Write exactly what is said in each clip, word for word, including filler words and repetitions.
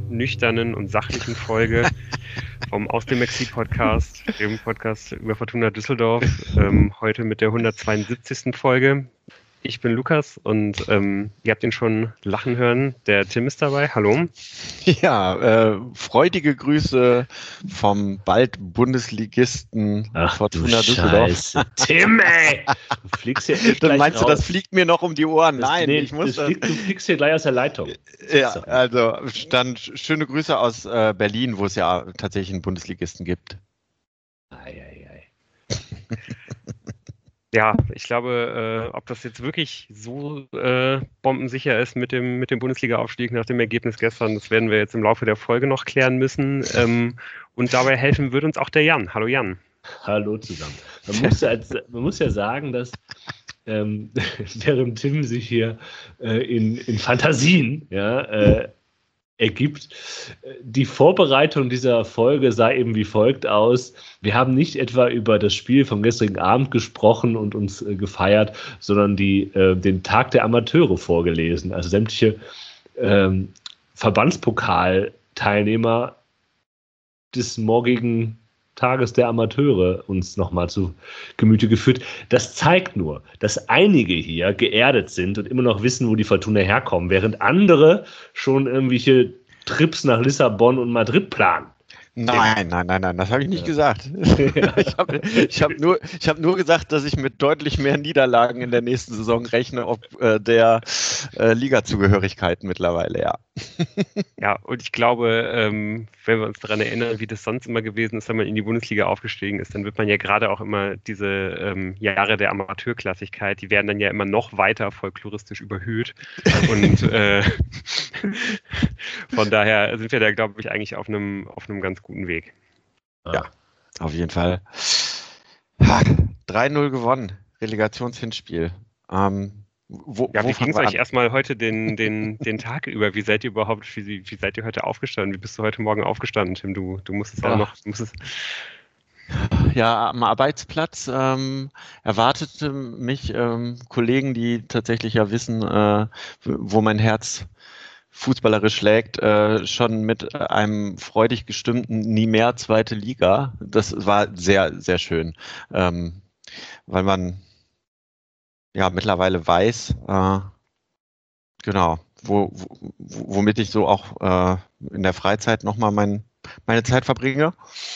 nüchternen und sachlichen Folge vom Aus dem Exil-Podcast, dem Podcast über Fortuna Düsseldorf, ähm, heute mit der hundertzweiundsiebzigsten Folge. Ich bin Lukas und ähm, ihr habt ihn schon lachen hören. Der Tim ist dabei. Hallo. Ja, äh, freudige Grüße vom bald Bundesligisten Ach, Fortuna du Düsseldorf. Scheiße. Tim, ey! Du fliegst hier echt Dann gleich meinst raus. du, das fliegt mir noch um die Ohren? Das, Nein, nee, ich muss das das. fliegt, du fliegst hier gleich aus der Leitung. Ja, also dann schöne Grüße aus äh, Berlin, wo es ja tatsächlich einen Bundesligisten gibt. Ei, ei, ei. Ja, ich glaube, äh, ob das jetzt wirklich so äh, bombensicher ist mit dem, mit dem Bundesliga-Aufstieg nach dem Ergebnis gestern, das werden wir jetzt im Laufe der Folge noch klären müssen. Ähm, und dabei helfen wird uns auch der Jan. Hallo Jan. Hallo zusammen. Man muss ja, als, man muss ja sagen, dass ähm, während Tim sich hier äh, in, in Fantasien ja, äh, ergibt, die Vorbereitung dieser Folge sah eben wie folgt aus. Wir haben nicht etwa über das Spiel vom gestrigen Abend gesprochen und uns äh, gefeiert, sondern die, äh, den Tag der Amateure vorgelesen. Also sämtliche ähm, Verbandspokalteilnehmer des morgigen Tages der Amateure uns nochmal zu Gemüte geführt. Das zeigt nur, dass einige hier geerdet sind und immer noch wissen, wo die Fortuna herkommen, während andere schon irgendwelche Trips nach Lissabon und Madrid planen. Nein, nein, nein, nein, das habe ich nicht ja. gesagt. ich habe ich hab nur, ich hab nur gesagt, dass ich mit deutlich mehr Niederlagen in der nächsten Saison rechne, ob äh, der äh, Liga-Zugehörigkeit mittlerweile, ja. Ja, und ich glaube, ähm, wenn wir uns daran erinnern, wie das sonst immer gewesen ist, wenn man in die Bundesliga aufgestiegen ist, dann wird man ja gerade auch immer diese ähm, Jahre der Amateurklassigkeit, die werden dann ja immer noch weiter folkloristisch überhöht. Und äh, von daher sind wir da, glaube ich, eigentlich auf einem auf einem ganz guten Weg. Ja, auf jeden Fall. drei null gewonnen, Relegationshinspiel. Ähm, wo, ja, wo wie ging es euch an? erstmal heute den, den, den Tag über? Wie seid ihr überhaupt, wie, wie seid ihr heute aufgestanden? Wie bist du heute Morgen aufgestanden, Tim? Du, du musstest ja noch, du musstest... Ja, am Arbeitsplatz ähm, erwarteten mich ähm, Kollegen, die tatsächlich ja wissen, äh, wo mein Herz fußballerisch schlägt, äh, schon mit einem freudig gestimmten Nie mehr zweite Liga. Das war sehr, sehr schön, ähm, weil man ja mittlerweile weiß, äh, genau, wo, wo, womit ich so auch äh, in der Freizeit nochmal mein, meine Zeit verbringe.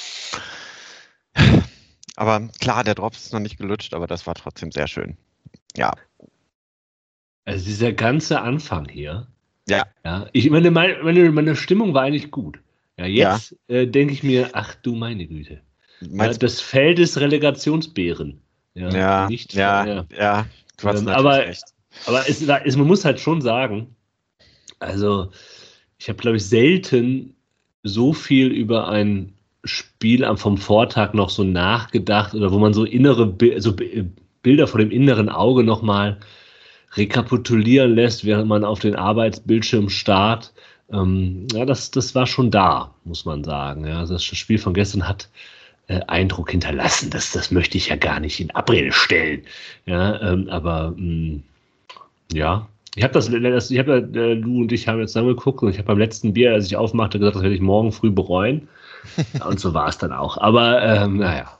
Aber klar, der Drops ist noch nicht gelutscht, aber das war trotzdem sehr schön. Ja. Also dieser ganze Anfang hier, Ja. Ja, ich meine, meine, meine Stimmung war eigentlich gut. Ja, jetzt ja. äh, denke ich mir, ach du meine Güte. Ja, das Feld ist Relegationsbären. Ja, ja, nicht, ja, ja. ja, du hast ähm, natürlich aber, recht. Aber es, es, man muss halt schon sagen, also ich habe, glaube ich, selten so viel über ein Spiel am vom Vortag noch so nachgedacht oder wo man so innere so Bilder vor dem inneren Auge nochmal rekapitulieren lässt, während man auf den Arbeitsbildschirm starrt. Ähm, ja, das, das war schon da, muss man sagen. Ja, das Spiel von gestern hat äh, Eindruck hinterlassen. Das, das möchte ich ja gar nicht in Abrede stellen. Ja, ähm, aber mh, ja, ich habe das, das, ich habe äh, Lu und ich haben jetzt zusammengeguckt und ich habe beim letzten Bier, als ich aufmachte, gesagt, das werde ich morgen früh bereuen. Ja, und so war es dann auch. Aber ähm, naja.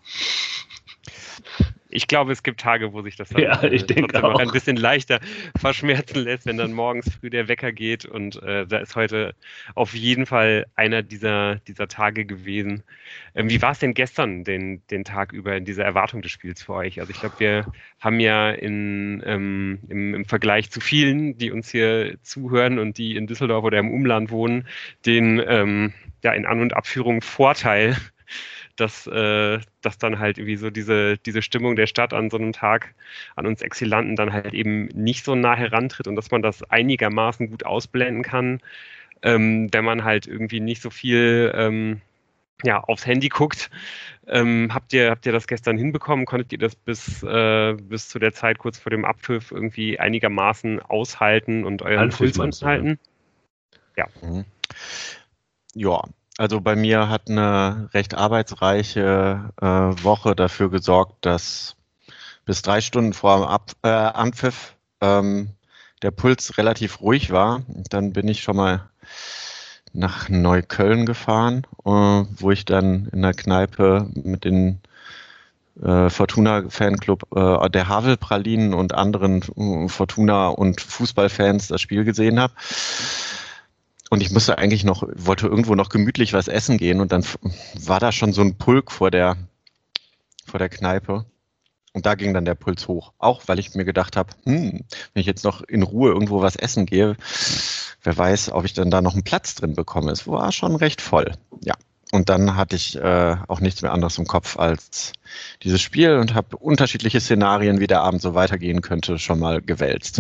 Ich glaube, es gibt Tage, wo sich das dann ja, ich äh, trotzdem auch. auch ein bisschen leichter verschmerzen lässt, wenn dann morgens früh der Wecker geht. Und äh, da ist heute auf jeden Fall einer dieser, dieser Tage gewesen. Ähm, wie war es denn gestern, den, den Tag über, in dieser Erwartung des Spiels für euch? Also ich glaube, wir haben ja in, ähm, im, im Vergleich zu vielen, die uns hier zuhören und die in Düsseldorf oder im Umland wohnen, den ähm, ja, in An- und Abführung Vorteil, dass, äh, dass dann halt irgendwie so diese, diese Stimmung der Stadt an so einem Tag an uns Exilanten dann halt eben nicht so nah herantritt und dass man das einigermaßen gut ausblenden kann, ähm, wenn man halt irgendwie nicht so viel ähm, ja, aufs Handy guckt. Ähm, habt ihr, habt ihr das gestern hinbekommen? Konntet ihr das bis, äh, bis zu der Zeit kurz vor dem Abpfiff irgendwie einigermaßen aushalten und euren Puls anhalten? Ja. Mhm. Ja. Also bei mir hat eine recht arbeitsreiche äh, Woche dafür gesorgt, dass bis drei Stunden vor dem Ab äh, Anpfiff ähm, der Puls relativ ruhig war. Dann bin ich schon mal nach Neukölln gefahren, äh, wo ich dann in der Kneipe mit den äh, Fortuna-Fanclub äh, der Havelpralinen und anderen äh, Fortuna- und Fußballfans das Spiel gesehen habe. Und ich musste eigentlich noch, wollte irgendwo noch gemütlich was essen gehen und dann f- war da schon so ein Pulk vor der, vor der Kneipe. Und da ging dann der Puls hoch. Auch weil ich mir gedacht habe, hm, wenn ich jetzt noch in Ruhe irgendwo was essen gehe, wer weiß, ob ich dann da noch einen Platz drin bekomme. Es war schon recht voll. Ja. Und dann hatte ich äh, auch nichts mehr anderes im Kopf als dieses Spiel und habe unterschiedliche Szenarien, wie der Abend so weitergehen könnte, schon mal gewälzt.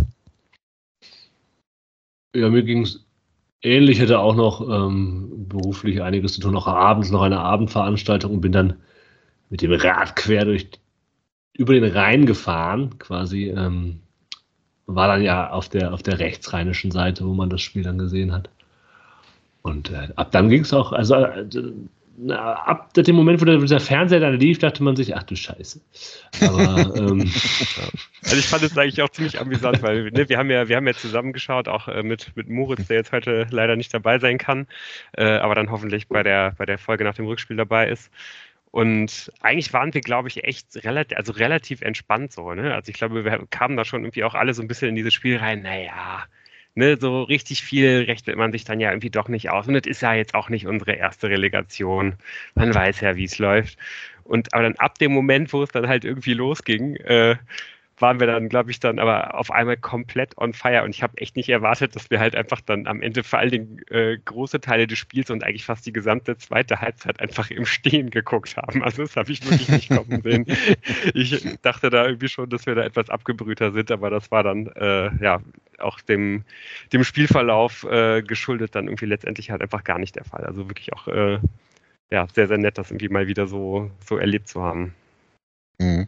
Ja, mir ging es ähnlich, hatte auch noch ähm, beruflich einiges zu tun, noch abends noch eine Abendveranstaltung und bin dann mit dem Rad quer durch über den Rhein gefahren, quasi. Ähm, war dann ja auf der, auf der rechtsrheinischen Seite, wo man das Spiel dann gesehen hat. Und äh, ab dann ging es auch, also äh, na, ab dem Moment, wo der, dieser Fernseher dann lief, dachte man sich, ach du Scheiße. Aber ähm, Also ich fand es eigentlich auch ziemlich amüsant, weil ne, wir haben ja, wir haben ja zusammengeschaut, auch äh, mit, mit Moritz, der jetzt heute leider nicht dabei sein kann, äh, aber dann hoffentlich bei der, bei der Folge nach dem Rückspiel dabei ist. Und eigentlich waren wir, glaube ich, echt relativ, also relativ entspannt so, ne? Also ich glaube, wir kamen da schon irgendwie auch alle so ein bisschen in dieses Spiel rein, naja, ne, so richtig viel rechnet man sich dann ja irgendwie doch nicht aus. Und das ist ja jetzt auch nicht unsere erste Relegation. Man weiß ja, wie es läuft. Und aber dann ab dem Moment, wo es dann halt irgendwie losging, äh, waren wir dann, glaube ich, dann aber auf einmal komplett on fire. Und ich habe echt nicht erwartet, dass wir halt einfach dann am Ende vor allen Dingen äh, große Teile des Spiels und eigentlich fast die gesamte zweite Halbzeit einfach im Stehen geguckt haben. Also das habe ich wirklich nicht kommen sehen. Ich dachte da irgendwie schon, dass wir da etwas abgebrühter sind, aber das war dann äh, ja auch dem, dem Spielverlauf äh, geschuldet dann irgendwie letztendlich halt einfach gar nicht der Fall. Also wirklich auch äh, ja, sehr, sehr nett, das irgendwie mal wieder so, so erlebt zu haben. Mhm.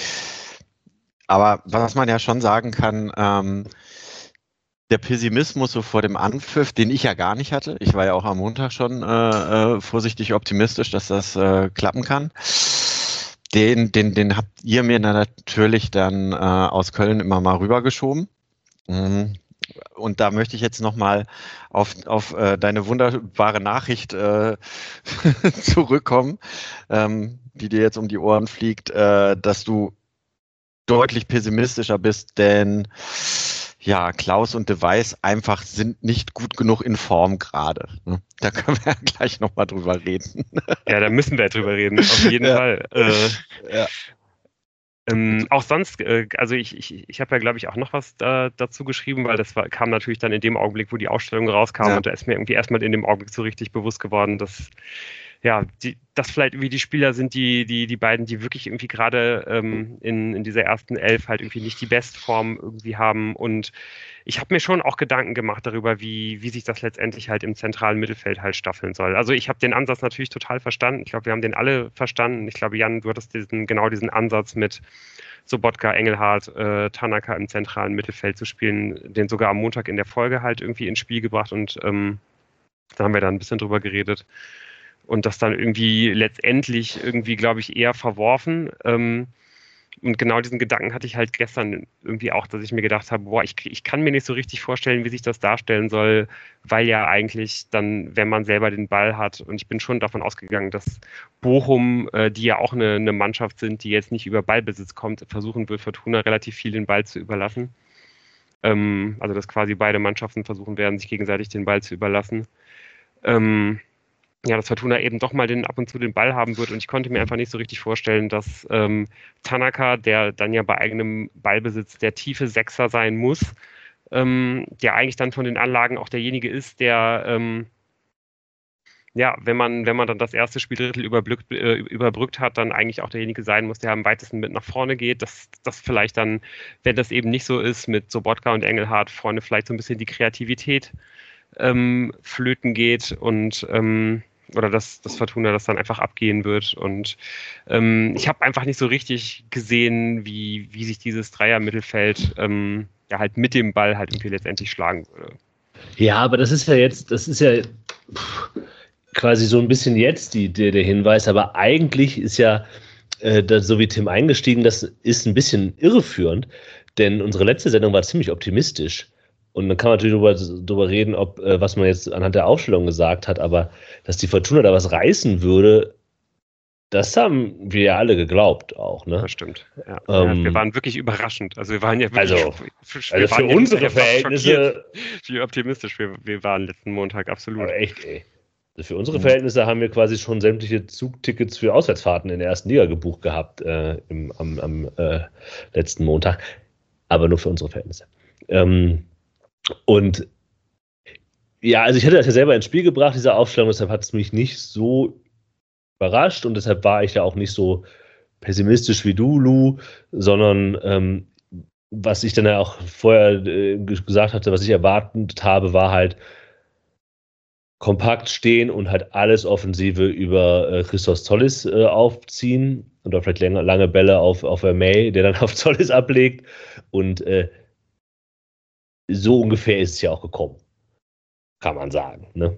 Aber was man ja schon sagen kann, ähm, der Pessimismus so vor dem Anpfiff, den ich ja gar nicht hatte, ich war ja auch am Montag schon äh, äh, vorsichtig optimistisch, dass das äh, klappen kann, den, den, den habt ihr mir dann natürlich dann äh, aus Köln immer mal rübergeschoben. Mhm. Und da möchte ich jetzt nochmal auf, auf äh, deine wunderbare Nachricht äh, zurückkommen, ähm, die dir jetzt um die Ohren fliegt, äh, dass du deutlich pessimistischer bist, denn ja, Klaus und De Weiß einfach sind nicht gut genug in Form gerade. Ne? Da können wir ja gleich nochmal drüber reden. Ja, da müssen wir drüber reden, auf jeden Ja. Fall. Äh, Ja. ähm, auch sonst, äh, also ich, ich, ich habe ja, glaube ich, auch noch was da, dazu geschrieben, weil das war, kam natürlich dann in dem Augenblick, wo die Ausstellung rauskam Ja. und da ist mir irgendwie erstmal in dem Augenblick so richtig bewusst geworden, dass ja, die, das vielleicht irgendwie die Spieler sind, die, die, die beiden, die wirklich irgendwie gerade ähm, in, in dieser ersten Elf halt irgendwie nicht die Bestform irgendwie haben. Und ich habe mir schon auch Gedanken gemacht darüber, wie, wie sich das letztendlich halt im zentralen Mittelfeld halt staffeln soll. Also ich habe den Ansatz natürlich total verstanden. Ich glaube, wir haben den alle verstanden. Ich glaube, Jan, du hattest diesen, genau diesen Ansatz mit Sobotka, Engelhardt, äh, Tanaka im zentralen Mittelfeld zu spielen, den sogar am Montag in der Folge halt irgendwie ins Spiel gebracht. Und ähm, da haben wir dann ein bisschen drüber geredet. Und das dann irgendwie letztendlich irgendwie, glaube ich, eher verworfen. Ähm, und genau diesen Gedanken hatte ich halt gestern irgendwie auch, dass ich mir gedacht habe, boah, ich, ich kann mir nicht so richtig vorstellen, wie sich das darstellen soll, weil ja eigentlich dann, wenn man selber den Ball hat, und ich bin schon davon ausgegangen, dass Bochum, äh, die ja auch eine, eine Mannschaft sind, die jetzt nicht über Ballbesitz kommt, versuchen wird, Fortuna relativ viel den Ball zu überlassen. Ähm, also dass quasi beide Mannschaften versuchen werden, sich gegenseitig den Ball zu überlassen. Ähm, ja, dass Fortuna eben doch mal den, ab und zu den Ball haben wird. Und ich konnte mir einfach nicht so richtig vorstellen, dass ähm, Tanaka, der dann ja bei eigenem Ballbesitz der tiefe Sechser sein muss, ähm, der eigentlich dann von den Anlagen auch derjenige ist, der, ähm, ja, wenn man, wenn man dann das erste Spieldrittel überbrückt, äh, überbrückt hat, dann eigentlich auch derjenige sein muss, der am weitesten mit nach vorne geht. Dass das vielleicht dann, wenn das eben nicht so ist, mit Sobotka und Engelhardt vorne vielleicht so ein bisschen die Kreativität ähm, flöten geht und ähm, oder dass, dass Fortuna das dann einfach abgehen wird. Und ähm, ich habe einfach nicht so richtig gesehen, wie, wie sich dieses Dreier-Mittelfeld ähm, ja halt mit dem Ball halt irgendwie letztendlich schlagen würde. Ja, aber das ist ja jetzt, das ist ja pff, quasi so ein bisschen jetzt die, der, der Hinweis, aber eigentlich ist ja, äh, das, so wie Tim eingestiegen, das ist ein bisschen irreführend, denn unsere letzte Sendung war ziemlich optimistisch. Und dann kann man natürlich darüber, darüber reden, ob, äh, was man jetzt anhand der Aufstellung gesagt hat, aber dass die Fortuna da was reißen würde, das haben wir ja alle geglaubt auch, ne? Das stimmt. Ja. Ähm, ja, wir waren wirklich überraschend. Also wir waren ja wirklich Also, für, also für waren ja unsere fast Verhältnisse, schockiert, wie optimistisch wir, wir waren letzten Montag, absolut. aber echt, ey. Also für unsere Verhältnisse haben wir quasi schon sämtliche Zugtickets für Auswärtsfahrten in der ersten Liga gebucht gehabt äh, im, am, am äh, letzten Montag. Aber nur für unsere Verhältnisse. Ähm, und ja, also ich hätte das ja selber ins Spiel gebracht, diese Aufstellung, deshalb hat es mich nicht so überrascht und deshalb war ich ja auch nicht so pessimistisch wie du, Lou, sondern ähm, was ich dann ja auch vorher äh, gesagt hatte, was ich erwartet habe, war halt kompakt stehen und halt alles Offensive über äh, Christos Zollis äh, aufziehen oder vielleicht lange, lange Bälle auf, auf Vermey, der dann auf Zollis ablegt und äh, so ungefähr ist es ja auch gekommen. Kann man sagen, ne?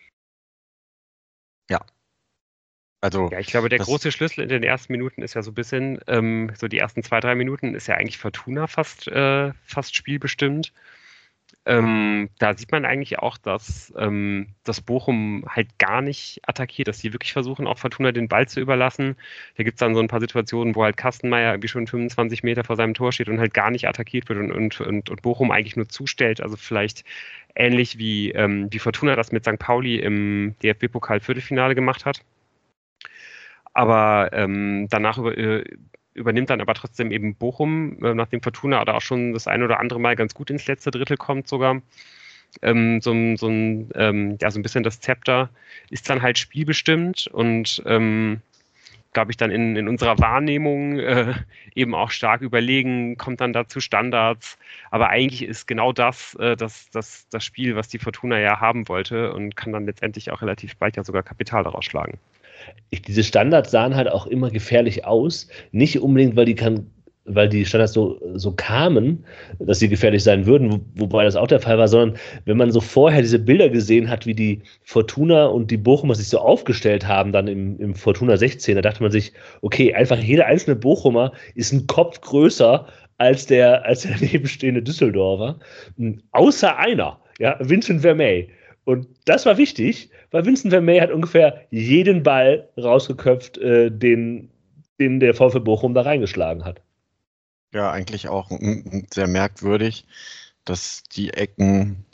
Ja. Also, Ja, ich glaube, der das- große Schlüssel in den ersten Minuten ist ja so ein bisschen, ähm, so die ersten zwei, drei Minuten ist ja eigentlich Fortuna fast, äh, fast spielbestimmt. Ähm, da sieht man eigentlich auch, dass, ähm, dass Bochum halt gar nicht attackiert, dass sie wirklich versuchen, auch Fortuna den Ball zu überlassen. Da gibt es dann so ein paar Situationen, wo halt Kastenmeier irgendwie schon fünfundzwanzig Meter vor seinem Tor steht und halt gar nicht attackiert wird und, und, und, und Bochum eigentlich nur zustellt. Also vielleicht ähnlich wie, ähm, wie Fortuna das mit Sankt Pauli im D F B-Pokal-Viertelfinale gemacht hat. Aber ähm, danach über, äh, übernimmt dann aber trotzdem eben Bochum, äh, nachdem Fortuna oder auch schon das ein oder andere Mal ganz gut ins letzte Drittel kommt sogar. Ähm, so, ein- so, ein, ähm, ja, so ein bisschen das Zepter ist dann halt spielbestimmt und ähm, glaube ich dann in, in unserer Wahrnehmung äh, eben auch stark überlegen, kommt dann dazu Standards. Aber eigentlich ist genau das, äh, das, das das Spiel, was die Fortuna ja haben wollte und kann dann letztendlich auch relativ bald ja sogar Kapital daraus schlagen. Ich, diese Standards sahen halt auch immer gefährlich aus. Nicht unbedingt, weil die, kann, weil die Standards so, so kamen, dass sie gefährlich sein würden, wo, wobei das auch der Fall war, sondern wenn man so vorher diese Bilder gesehen hat, wie die Fortuna und die Bochumer sich so aufgestellt haben, dann im, im Fortuna sechzehn, da dachte man sich, okay, einfach jeder einzelne Bochumer ist ein Kopf größer als der, als der nebenstehende Düsseldorfer. Außer einer, ja, Vincent Vermey. Und das war wichtig, weil Vincent Vermey hat ungefähr jeden Ball rausgeköpft, äh, den, den der VfL Bochum da reingeschlagen hat. ja, eigentlich auch mm, sehr merkwürdig, dass die Ecken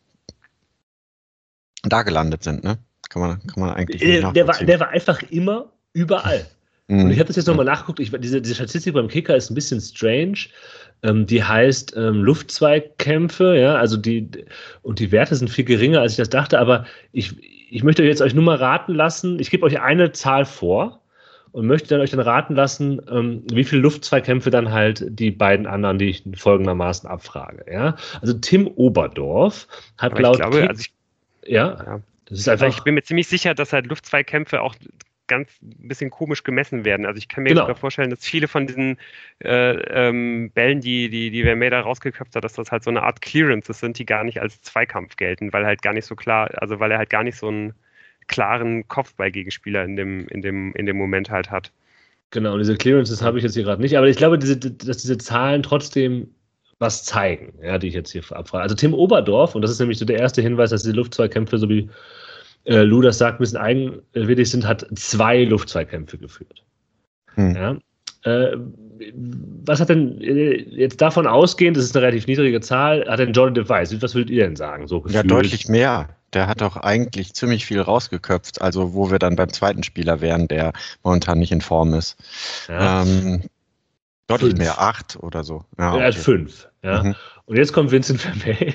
da gelandet sind, ne? Kann man, kann man eigentlich nicht Äh, der, war, nachvollziehen. der war einfach immer überall. Mhm. Und ich habe das jetzt nochmal nachgeguckt. Ich, diese, diese Statistik beim Kicker ist ein bisschen strange. Ähm, die heißt ähm, Luftzweikämpfe, ja, also die, und die Werte sind viel geringer, als ich das dachte, aber ich, ich möchte jetzt euch nur mal raten lassen, ich gebe euch eine Zahl vor und möchte dann euch dann raten lassen, ähm, wie viele Luftzweikämpfe dann halt die beiden anderen, die ich folgendermaßen abfrage, ja. Also Tim Oberdorf hat Aber laut ich glaube, Kick, also ich, ja, ja, das ist also einfach, ich bin mir ziemlich sicher, dass halt Luftzweikämpfe auch ganz ein bisschen komisch gemessen werden. Also ich kann mir Genau. sogar vorstellen, dass viele von diesen äh, ähm, Bällen, die, die, die Vermeer da rausgeköpft hat, dass das halt so eine Art Clearances sind, die gar nicht als Zweikampf gelten, weil halt gar nicht so klar, also weil er halt gar nicht so einen klaren Kopfballgegenspieler in dem, in dem, in dem Moment halt hat. Genau, und diese Clearances habe ich jetzt hier gerade nicht, aber ich glaube, diese, dass diese Zahlen trotzdem was zeigen, ja, die ich jetzt hier abfrage. Also Tim Oberdorf, und das ist nämlich so der erste Hinweis, dass die Luftzweikämpfe, so wie äh, Lou das sagt, ein bisschen eigenwillig sind, hat zwei Luftzweikämpfe geführt. Hm. Ja. Äh, was hat denn äh, jetzt davon ausgehend, das ist eine relativ niedrige Zahl, hat denn Jordan Device, was würdet ihr denn sagen? So Ja, gefühlt? deutlich mehr. Der hat doch eigentlich ziemlich viel rausgeköpft, also wo wir dann beim zweiten Spieler wären, der momentan nicht in Form ist. Ja. Ähm, deutlich Fünf. mehr, acht oder so. Ja, Er hat okay. fünf. Ja. Mhm. Und jetzt kommt Vincent Vermey.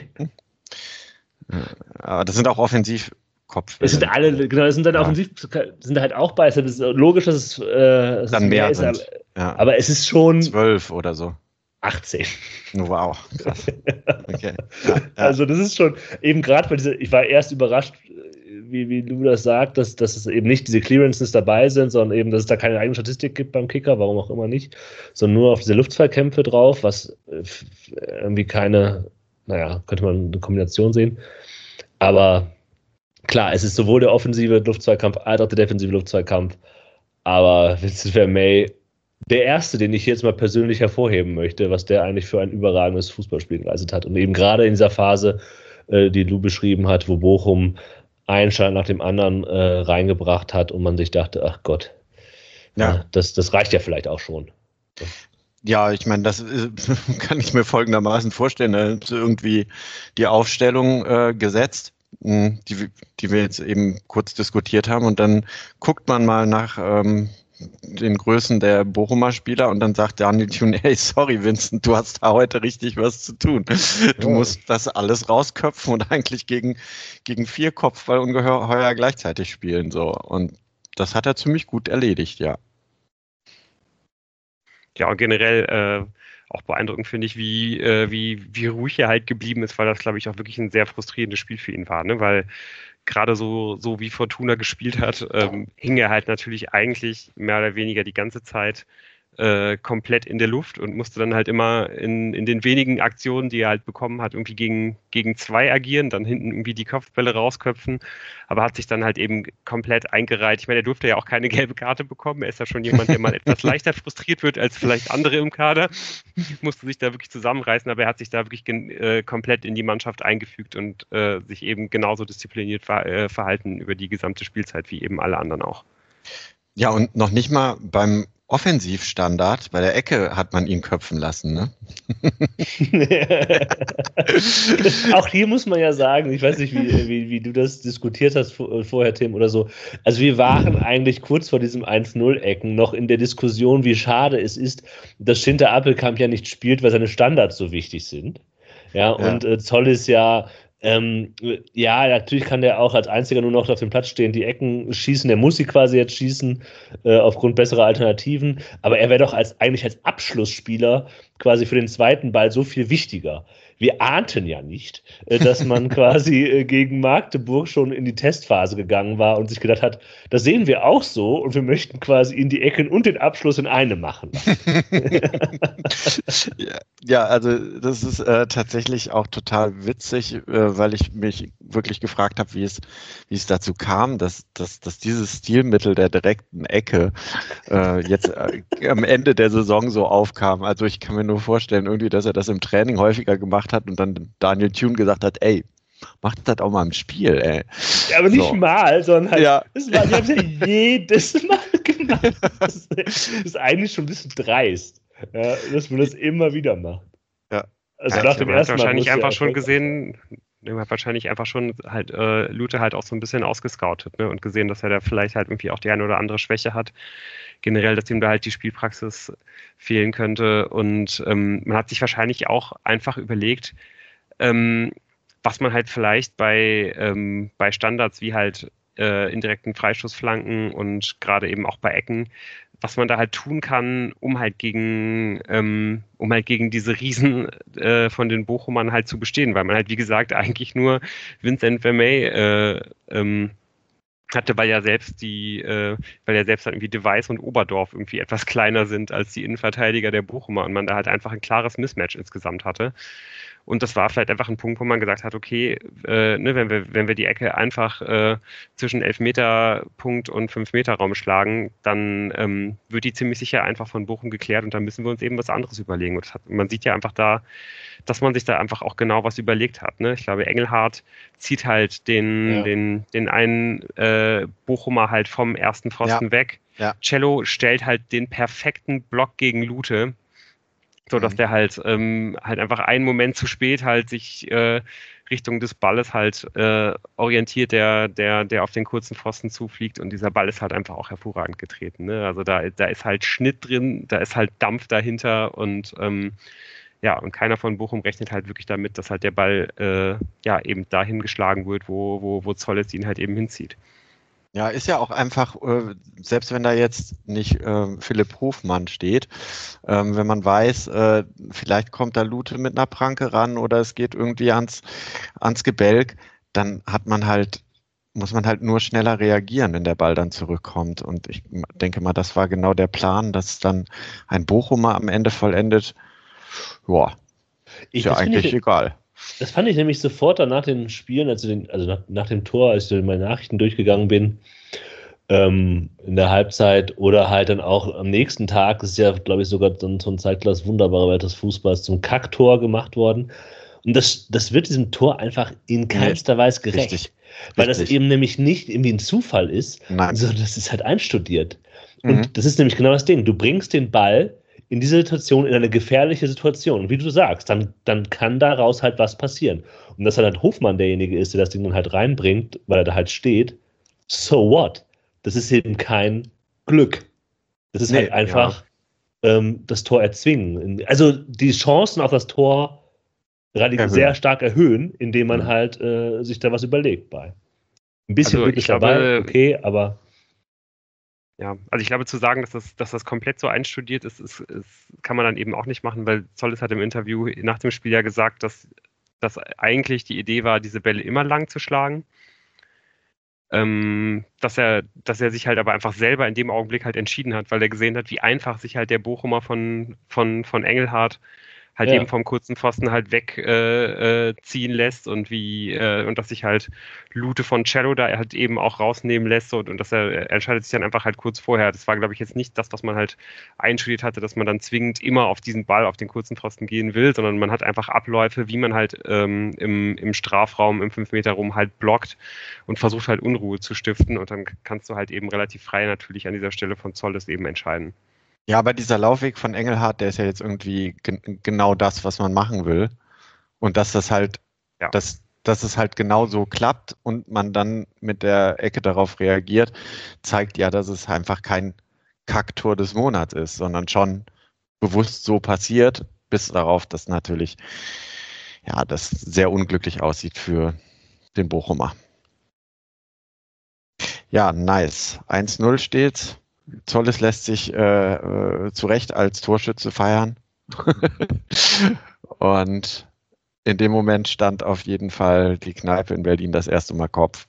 Aber das sind auch Offensivkopfbälle. Es sind alle, genau, es sind dann Ja. offensiv, sind halt auch bei, es ist logisch, dass es, äh, dass es Dann mehr ist, sind. aber, Ja. aber es ist schon Zwölf oder so. achtzehn. Wow, krass. Okay. Ja, ja. Also das ist schon, eben gerade bei dieser, ich war erst überrascht, wie, wie du das sagst, dass, dass es eben nicht diese Clearances dabei sind, sondern eben, dass es da keine eigene Statistik gibt beim Kicker, warum auch immer nicht, sondern nur auf diese Luftzweikämpfe drauf, was äh, irgendwie keine, naja, könnte man eine Kombination sehen. Aber klar, es ist sowohl der offensive Luftzweikampf als auch der defensive Luftzweikampf. Aber Vincent Vermey, der Erste, den ich jetzt mal persönlich hervorheben möchte, was der eigentlich für ein überragendes Fußballspiel geleistet hat. Und eben gerade in dieser Phase, äh, die Lu beschrieben hat, wo Bochum einen Stand nach dem anderen äh, reingebracht hat und man sich dachte, ach Gott, ja. Ja, das, das reicht ja vielleicht auch schon. Ja, ich meine, das äh, kann ich mir folgendermaßen vorstellen. Da ist irgendwie die Aufstellung äh, gesetzt, mh, die, die wir jetzt eben kurz diskutiert haben. Und dann guckt man mal nach ähm, den Größen der Bochumer Spieler und dann sagt Daniel Thune, hey, sorry Vincent, du hast da heute richtig was zu tun. Du oh. musst das alles rausköpfen und eigentlich gegen, gegen vier Kopfballungeheuer gleichzeitig spielen. So. Und das hat er ziemlich gut erledigt, ja. Ja, und generell äh, auch beeindruckend finde ich, wie, äh, wie, wie ruhig er halt geblieben ist, weil das, glaube ich, auch wirklich ein sehr frustrierendes Spiel für ihn war, ne? Weil gerade so, so wie Fortuna gespielt hat, ähm, hing er halt natürlich eigentlich mehr oder weniger die ganze Zeit äh, komplett in der Luft und musste dann halt immer in, in den wenigen Aktionen, die er halt bekommen hat, irgendwie gegen, gegen zwei agieren, dann hinten irgendwie die Kopfbälle rausköpfen, aber hat sich dann halt eben komplett eingereiht. Ich meine, er durfte ja auch keine gelbe Karte bekommen. Er ist ja schon jemand, der mal etwas leichter frustriert wird als vielleicht andere im Kader. Musste sich da wirklich zusammenreißen, aber er hat sich da wirklich äh, komplett in die Mannschaft eingefügt und äh, sich eben genauso diszipliniert ver- äh, verhalten über die gesamte Spielzeit wie eben alle anderen auch. Ja, und noch nicht mal beim Offensivstandard, bei der Ecke hat man ihn köpfen lassen, ne? Auch hier muss man ja sagen, ich weiß nicht, wie, wie, wie du das diskutiert hast vorher, Tim, oder so. Also wir waren eigentlich kurz vor diesem eins null Ecken noch in der Diskussion, wie schade es ist, dass Schinter Appelkamp ja nicht spielt, weil seine Standards so wichtig sind. Ja, und ja. Äh, Zoll ist ja Ähm, ja, natürlich kann der auch als einziger nur noch auf dem Platz stehen, die Ecken schießen, der muss sie quasi jetzt schießen, äh, aufgrund besserer Alternativen, aber er wäre doch als, eigentlich als Abschlussspieler quasi für den zweiten Ball so viel wichtiger. Wir ahnten ja nicht, äh, dass man quasi äh, gegen Magdeburg schon in die Testphase gegangen war und sich gedacht hat, das sehen wir auch so und wir möchten quasi in die Ecken und den Abschluss in eine machen. ja, ja, also das ist äh, tatsächlich auch total witzig, äh, weil ich mich wirklich gefragt habe, wie es, wie es dazu kam, dass, dass, dass dieses Stilmittel der direkten Ecke äh, jetzt äh, am Ende der Saison so aufkam. Also ich kann mir nur vorstellen, irgendwie, dass er das im Training häufiger gemacht hat und dann Daniel Thune gesagt hat, ey, macht das auch mal im Spiel, ey. Ja, aber nicht so. mal, sondern halt, ja. das war, die haben es ja jedes Mal gemacht. Das ist eigentlich schon ein bisschen dreist, ja, dass man das immer wieder macht. Ja. Also ja, nach dem ersten Mal wahrscheinlich einfach schon gesehen, er hat wahrscheinlich einfach schon halt äh, Lute halt auch so ein bisschen ausgescoutet, ne, und gesehen, dass er da vielleicht halt irgendwie auch die eine oder andere Schwäche hat. Generell, dass ihm da halt die Spielpraxis fehlen könnte. Und ähm, man hat sich wahrscheinlich auch einfach überlegt, ähm, was man halt vielleicht bei, ähm, bei Standards wie halt äh, indirekten Freischussflanken und gerade eben auch bei Ecken, was man da halt tun kann, um halt gegen, ähm, um halt gegen diese Riesen äh, von den Bochumern halt zu bestehen, weil man halt, wie gesagt, eigentlich nur Vincent Vermey äh, ähm, hatte, weil ja selbst die, äh, weil ja selbst halt irgendwie Device und Oberdorf irgendwie etwas kleiner sind als die Innenverteidiger der Bochumer und man da halt einfach ein klares Mismatch insgesamt hatte. Und das war vielleicht einfach ein Punkt, wo man gesagt hat, okay, äh, ne, wenn wir, wenn wir die Ecke einfach äh, zwischen Elfmeter-Punkt und Fünf-Meter-Raum schlagen, dann ähm, wird die ziemlich sicher einfach von Bochum geklärt und dann müssen wir uns eben was anderes überlegen. Und das hat, man sieht ja einfach da, dass man sich da einfach auch genau was überlegt hat. Ne? Ich glaube, Engelhardt zieht halt den, ja. den, den einen äh, Bochumer halt vom ersten Pfosten ja. weg. Ja. Cello stellt halt den perfekten Block gegen Lute, so dass mhm. der halt ähm, halt einfach einen Moment zu spät halt sich äh, Richtung des Balles halt äh, orientiert, der der der auf den kurzen Pfosten zufliegt und dieser Ball ist halt einfach auch hervorragend getreten. Ne? Also da da ist halt Schnitt drin, da ist halt Dampf dahinter und ähm, ja, und keiner von Bochum rechnet halt wirklich damit, dass halt der Ball äh, ja eben dahin geschlagen wird, wo wo wo Zolles ihn halt eben hinzieht. Ja, ist ja auch einfach, äh, selbst wenn da jetzt nicht äh, Philipp Hofmann steht, ähm, wenn man weiß, äh, vielleicht kommt da Lute mit einer Pranke ran oder es geht irgendwie ans, ans Gebälk, dann hat man halt, muss man halt nur schneller reagieren, wenn der Ball dann zurückkommt. Und ich denke mal, das war genau der Plan, dass dann ein Bochumer am Ende vollendet. Boah, ist ja eigentlich egal. Das fand ich nämlich sofort dann nach den Spielen, also, den, also nach, nach dem Tor, als ich meine Nachrichten durchgegangen bin, ähm, in der Halbzeit oder halt dann auch am nächsten Tag, das ist ja, glaube ich, sogar so ein, so ein Zeitglas wunderbarer Welt des Fußballs, zum Kacktor gemacht worden. Und das, das wird diesem Tor einfach in keinster Weise gerecht. Richtig. Weil das Richtig. eben nämlich nicht irgendwie ein Zufall ist, Nein. sondern das ist halt einstudiert. Mhm. Und das ist nämlich genau das Ding. Du bringst den Ball in diese Situation, in eine gefährliche Situation. Und wie du sagst, dann, dann kann daraus halt was passieren. Und dass halt Hofmann derjenige ist, der das Ding dann halt reinbringt, weil er da halt steht, so what? Das ist eben kein Glück. Das ist Nee, halt einfach ähm, das Tor erzwingen. Also die Chancen auf das Tor Erhöhen. sehr stark erhöhen, indem man Mhm. halt äh, sich da was überlegt bei. Ein bisschen Also, Glück ich ist dabei, glaube, okay, aber Ja, also ich glaube, zu sagen, dass das, dass das komplett so einstudiert ist, ist, ist, kann man dann eben auch nicht machen, weil Zollis hat im Interview nach dem Spiel ja gesagt, dass, dass eigentlich die Idee war, diese Bälle immer lang zu schlagen. Ähm, dass er, dass er sich halt aber einfach selber in dem Augenblick halt entschieden hat, weil er gesehen hat, wie einfach sich halt der Bochumer von, von, von Engelhardt halt Ja. eben vom kurzen Pfosten halt wegziehen äh, äh, ziehen lässt und wie äh, und dass sich halt Lute von Cello da halt eben auch rausnehmen lässt und, und dass er, er entscheidet sich dann einfach halt kurz vorher. Das war, glaube ich, jetzt nicht das, was man halt einstudiert hatte, dass man dann zwingend immer auf diesen Ball, auf den kurzen Pfosten gehen will, sondern man hat einfach Abläufe, wie man halt ähm, im, im Strafraum, im fünf Meter Rum halt blockt und versucht halt Unruhe zu stiften und dann kannst du halt eben relativ frei natürlich an dieser Stelle von Zolles eben entscheiden. Ja, aber dieser Laufweg von Engelhardt, der ist ja jetzt irgendwie gen genau das, was man machen will. Und dass das halt, Ja. dass, dass es halt genau so klappt und man dann mit der Ecke darauf reagiert, zeigt ja, dass es einfach kein Kacktor des Monats ist, sondern schon bewusst so passiert, bis darauf, dass natürlich ja, das sehr unglücklich aussieht für den Bochumer. Ja, nice. eins null steht. Zolles lässt sich äh, äh, zu Recht als Torschütze feiern. Und in dem Moment stand auf jeden Fall die Kneipe in Berlin das erste Mal Kopf.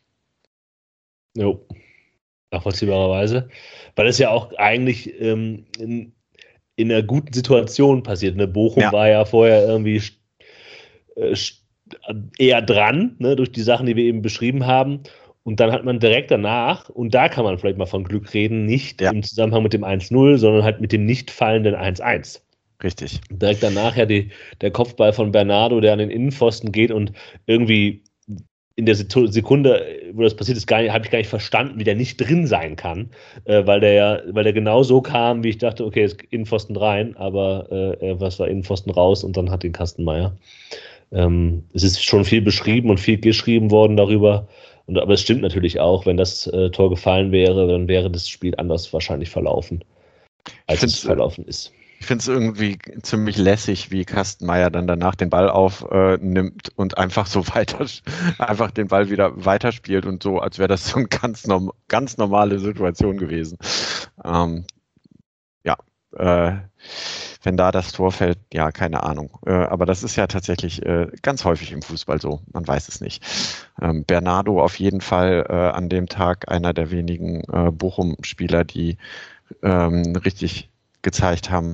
Jo, nachvollziehbarerweise. Weil es ja auch eigentlich ähm, in, in einer guten Situation passiert. Ne? Bochum Ja. war ja vorher irgendwie äh, eher dran, ne? Durch die Sachen, die wir eben beschrieben haben. Und dann hat man direkt danach, und da kann man vielleicht mal von Glück reden, nicht Ja. im Zusammenhang mit dem eins null, sondern halt mit dem nicht fallenden eins eins. Richtig. Direkt danach ja die, der Kopfball von Bernardo, der an den Innenpfosten geht und irgendwie in der Sekunde, wo das passiert ist, habe ich gar nicht verstanden, wie der nicht drin sein kann, äh, weil der ja, weil der genau so kam, wie ich dachte, okay, ist Innenpfosten rein, aber äh, was war Innenpfosten raus und dann hat den Kastenmeier. Ähm, es ist schon viel beschrieben und viel geschrieben worden darüber. Und, aber es stimmt natürlich auch, wenn das äh, Tor gefallen wäre, dann wäre das Spiel anders wahrscheinlich verlaufen, als es verlaufen ist. Ich finde es irgendwie ziemlich lässig, wie Kastenmeier dann danach den Ball aufnimmt äh, und einfach so weiter, einfach den Ball wieder weiterspielt und so, als wäre das so eine ganz, norm ganz normale Situation gewesen. Ähm, ja, äh, wenn da das Tor fällt, ja, keine Ahnung. Äh, aber das ist ja tatsächlich äh, ganz häufig im Fußball so. Man weiß es nicht. Ähm, Bernardo auf jeden Fall äh, an dem Tag einer der wenigen äh, Bochum-Spieler, die ähm, richtig gezeigt haben,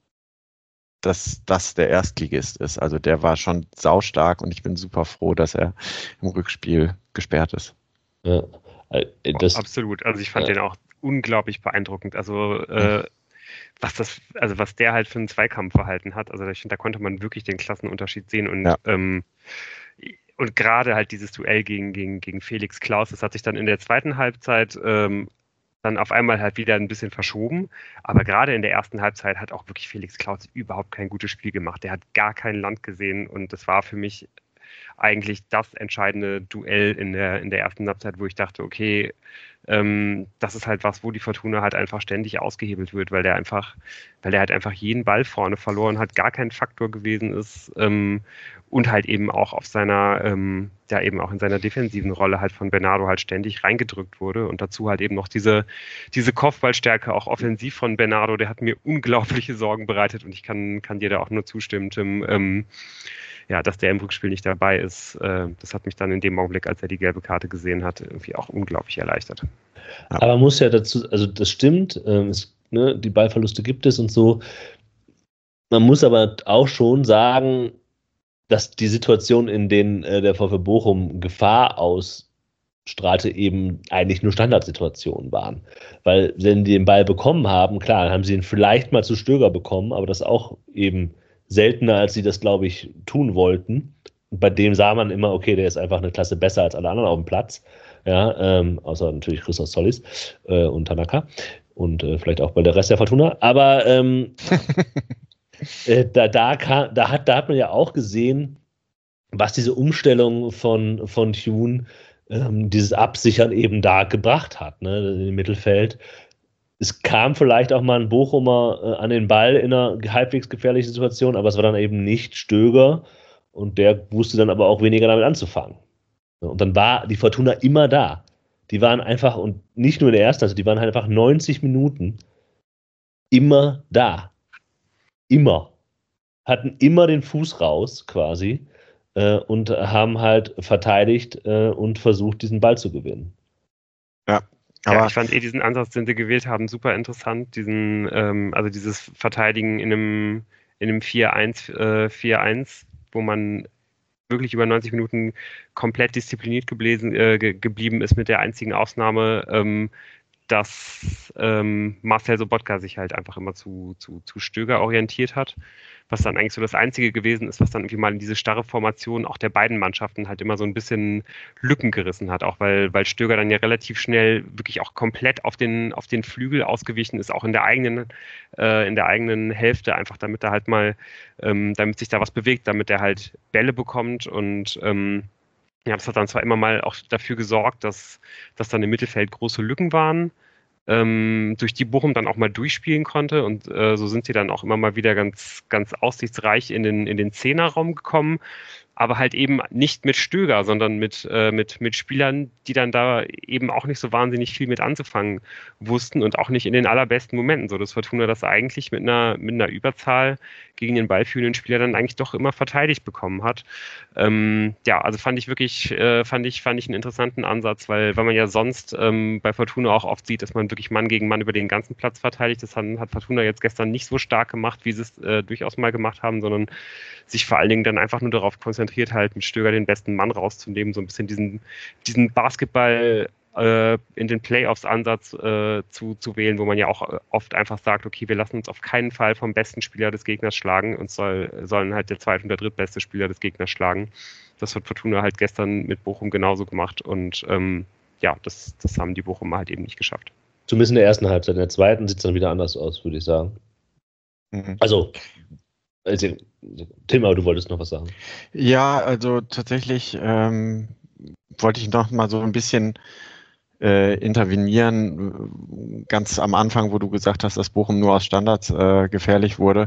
dass das der Erstligist ist. Also der war schon saustark und ich bin super froh, dass er im Rückspiel gesperrt ist. Ja, das, absolut. Also ich fand ja. den auch unglaublich beeindruckend. Also äh, was das, also was der halt für ein Zweikampfverhalten hat. Also ich finde, da konnte man wirklich den Klassenunterschied sehen und ja. ähm, und gerade halt dieses Duell gegen, gegen, gegen Felix Klaus, das hat sich dann in der zweiten Halbzeit ähm, dann auf einmal halt wieder ein bisschen verschoben. Aber gerade in der ersten Halbzeit hat auch wirklich Felix Klaus überhaupt kein gutes Spiel gemacht. Der hat gar kein Land gesehen und das war für mich eigentlich das entscheidende Duell in der, in der ersten Halbzeit, wo ich dachte, okay, ähm, das ist halt was, wo die Fortuna halt einfach ständig ausgehebelt wird, weil der einfach, weil der halt einfach jeden Ball vorne verloren hat, gar kein Faktor gewesen ist ähm, und halt eben auch auf seiner, ähm, ja eben auch in seiner defensiven Rolle halt von Bernardo halt ständig reingedrückt wurde und dazu halt eben noch diese, diese Kopfballstärke auch offensiv von Bernardo, der hat mir unglaubliche Sorgen bereitet und ich kann, kann dir da auch nur zustimmen, Tim, ähm, ja, dass der im Rückspiel nicht dabei ist, äh, das hat mich dann in dem Augenblick, als er die gelbe Karte gesehen hat, irgendwie auch unglaublich erleichtert. Ja. Aber man muss ja dazu, also das stimmt, ähm, es, ne, die Ballverluste gibt es und so. Man muss aber auch schon sagen, dass die Situation, in denen äh, der VfB Bochum Gefahr aus strahlte, eben eigentlich nur Standardsituationen waren. Weil, wenn die den Ball bekommen haben, klar, dann haben sie ihn vielleicht mal zu Stöger bekommen, aber das auch eben seltener, als sie das, glaube ich, tun wollten. Und bei dem sah man immer, okay, der ist einfach eine Klasse besser als alle anderen auf dem Platz. Ja, ähm, außer natürlich Christos Solis äh, und Tanaka und äh, vielleicht auch bei der Rest der Fortuna. Aber ähm, äh, da, da, kam, da, hat, da hat man ja auch gesehen, was diese Umstellung von, von Thune, ähm, dieses Absichern eben da gebracht hat, ne, im Mittelfeld. Es kam vielleicht auch mal ein Bochumer äh, an den Ball in einer halbwegs gefährlichen Situation, aber es war dann eben nicht Stöger und der wusste dann aber auch weniger damit anzufangen. Und dann war die Fortuna immer da. Die waren einfach, und nicht nur in der ersten, also die waren halt einfach neunzig Minuten immer da. Immer. Hatten immer den Fuß raus, quasi, äh, und haben halt verteidigt äh, und versucht, diesen Ball zu gewinnen. Ja. Aber Aber ja, ich fand eh diesen Ansatz, den sie gewählt haben, super interessant. Diesen, ähm, also dieses Verteidigen in einem, in einem vier eins, äh, vier eins, wo man wirklich über neunzig Minuten komplett diszipliniert gebläsen, äh, ge geblieben ist, mit der einzigen Ausnahme, ähm, dass ähm, Marcel Sobotka sich halt einfach immer zu, zu, zu Stöger orientiert hat, was dann eigentlich so das Einzige gewesen ist, was dann irgendwie mal in diese starre Formation auch der beiden Mannschaften halt immer so ein bisschen Lücken gerissen hat, auch weil, weil Stöger dann ja relativ schnell wirklich auch komplett auf den, auf den Flügel ausgewichen ist, auch in der eigenen, äh, in der eigenen Hälfte, einfach damit er halt mal, ähm, damit sich da was bewegt, damit er halt Bälle bekommt und ähm, ja, das hat dann zwar immer mal auch dafür gesorgt, dass, dass dann im Mittelfeld große Lücken waren, ähm, durch die Bochum dann auch mal durchspielen konnte und äh, so sind sie dann auch immer mal wieder ganz, ganz aussichtsreich in den, in den Zehnerraum gekommen, aber halt eben nicht mit Stöger, sondern mit, äh, mit, mit Spielern, die dann da eben auch nicht so wahnsinnig viel mit anzufangen wussten und auch nicht in den allerbesten Momenten, so dass Fortuna das eigentlich mit einer, mit einer Überzahl gegen den ballführenden Spieler dann eigentlich doch immer verteidigt bekommen hat. Ähm, ja, also fand ich wirklich, äh, fand ich, fand ich einen interessanten Ansatz, weil, weil man ja sonst ähm, bei Fortuna auch oft sieht, dass man wirklich Mann gegen Mann über den ganzen Platz verteidigt. Das hat, hat Fortuna jetzt gestern nicht so stark gemacht, wie sie es äh, durchaus mal gemacht haben, sondern sich vor allen Dingen dann einfach nur darauf konzentriert, halt mit Stöger den besten Mann rauszunehmen, so ein bisschen diesen, diesen Basketball äh, in den Playoffs-Ansatz äh, zu, zu wählen, wo man ja auch oft einfach sagt, okay, wir lassen uns auf keinen Fall vom besten Spieler des Gegners schlagen und soll, sollen halt der zweit- und der drittbeste Spieler des Gegners schlagen. Das hat Fortuna halt gestern mit Bochum genauso gemacht und ähm, ja, das, das haben die Bochumer halt eben nicht geschafft. Zumindest in der ersten Halbzeit. In der zweiten sieht es dann wieder anders aus, würde ich sagen. Mhm. Also, also, Tim, aber du wolltest noch was sagen. Ja, also tatsächlich ähm, wollte ich noch mal so ein bisschen äh, intervenieren, ganz am Anfang, wo du gesagt hast, dass Bochum nur aus Standards äh, gefährlich wurde.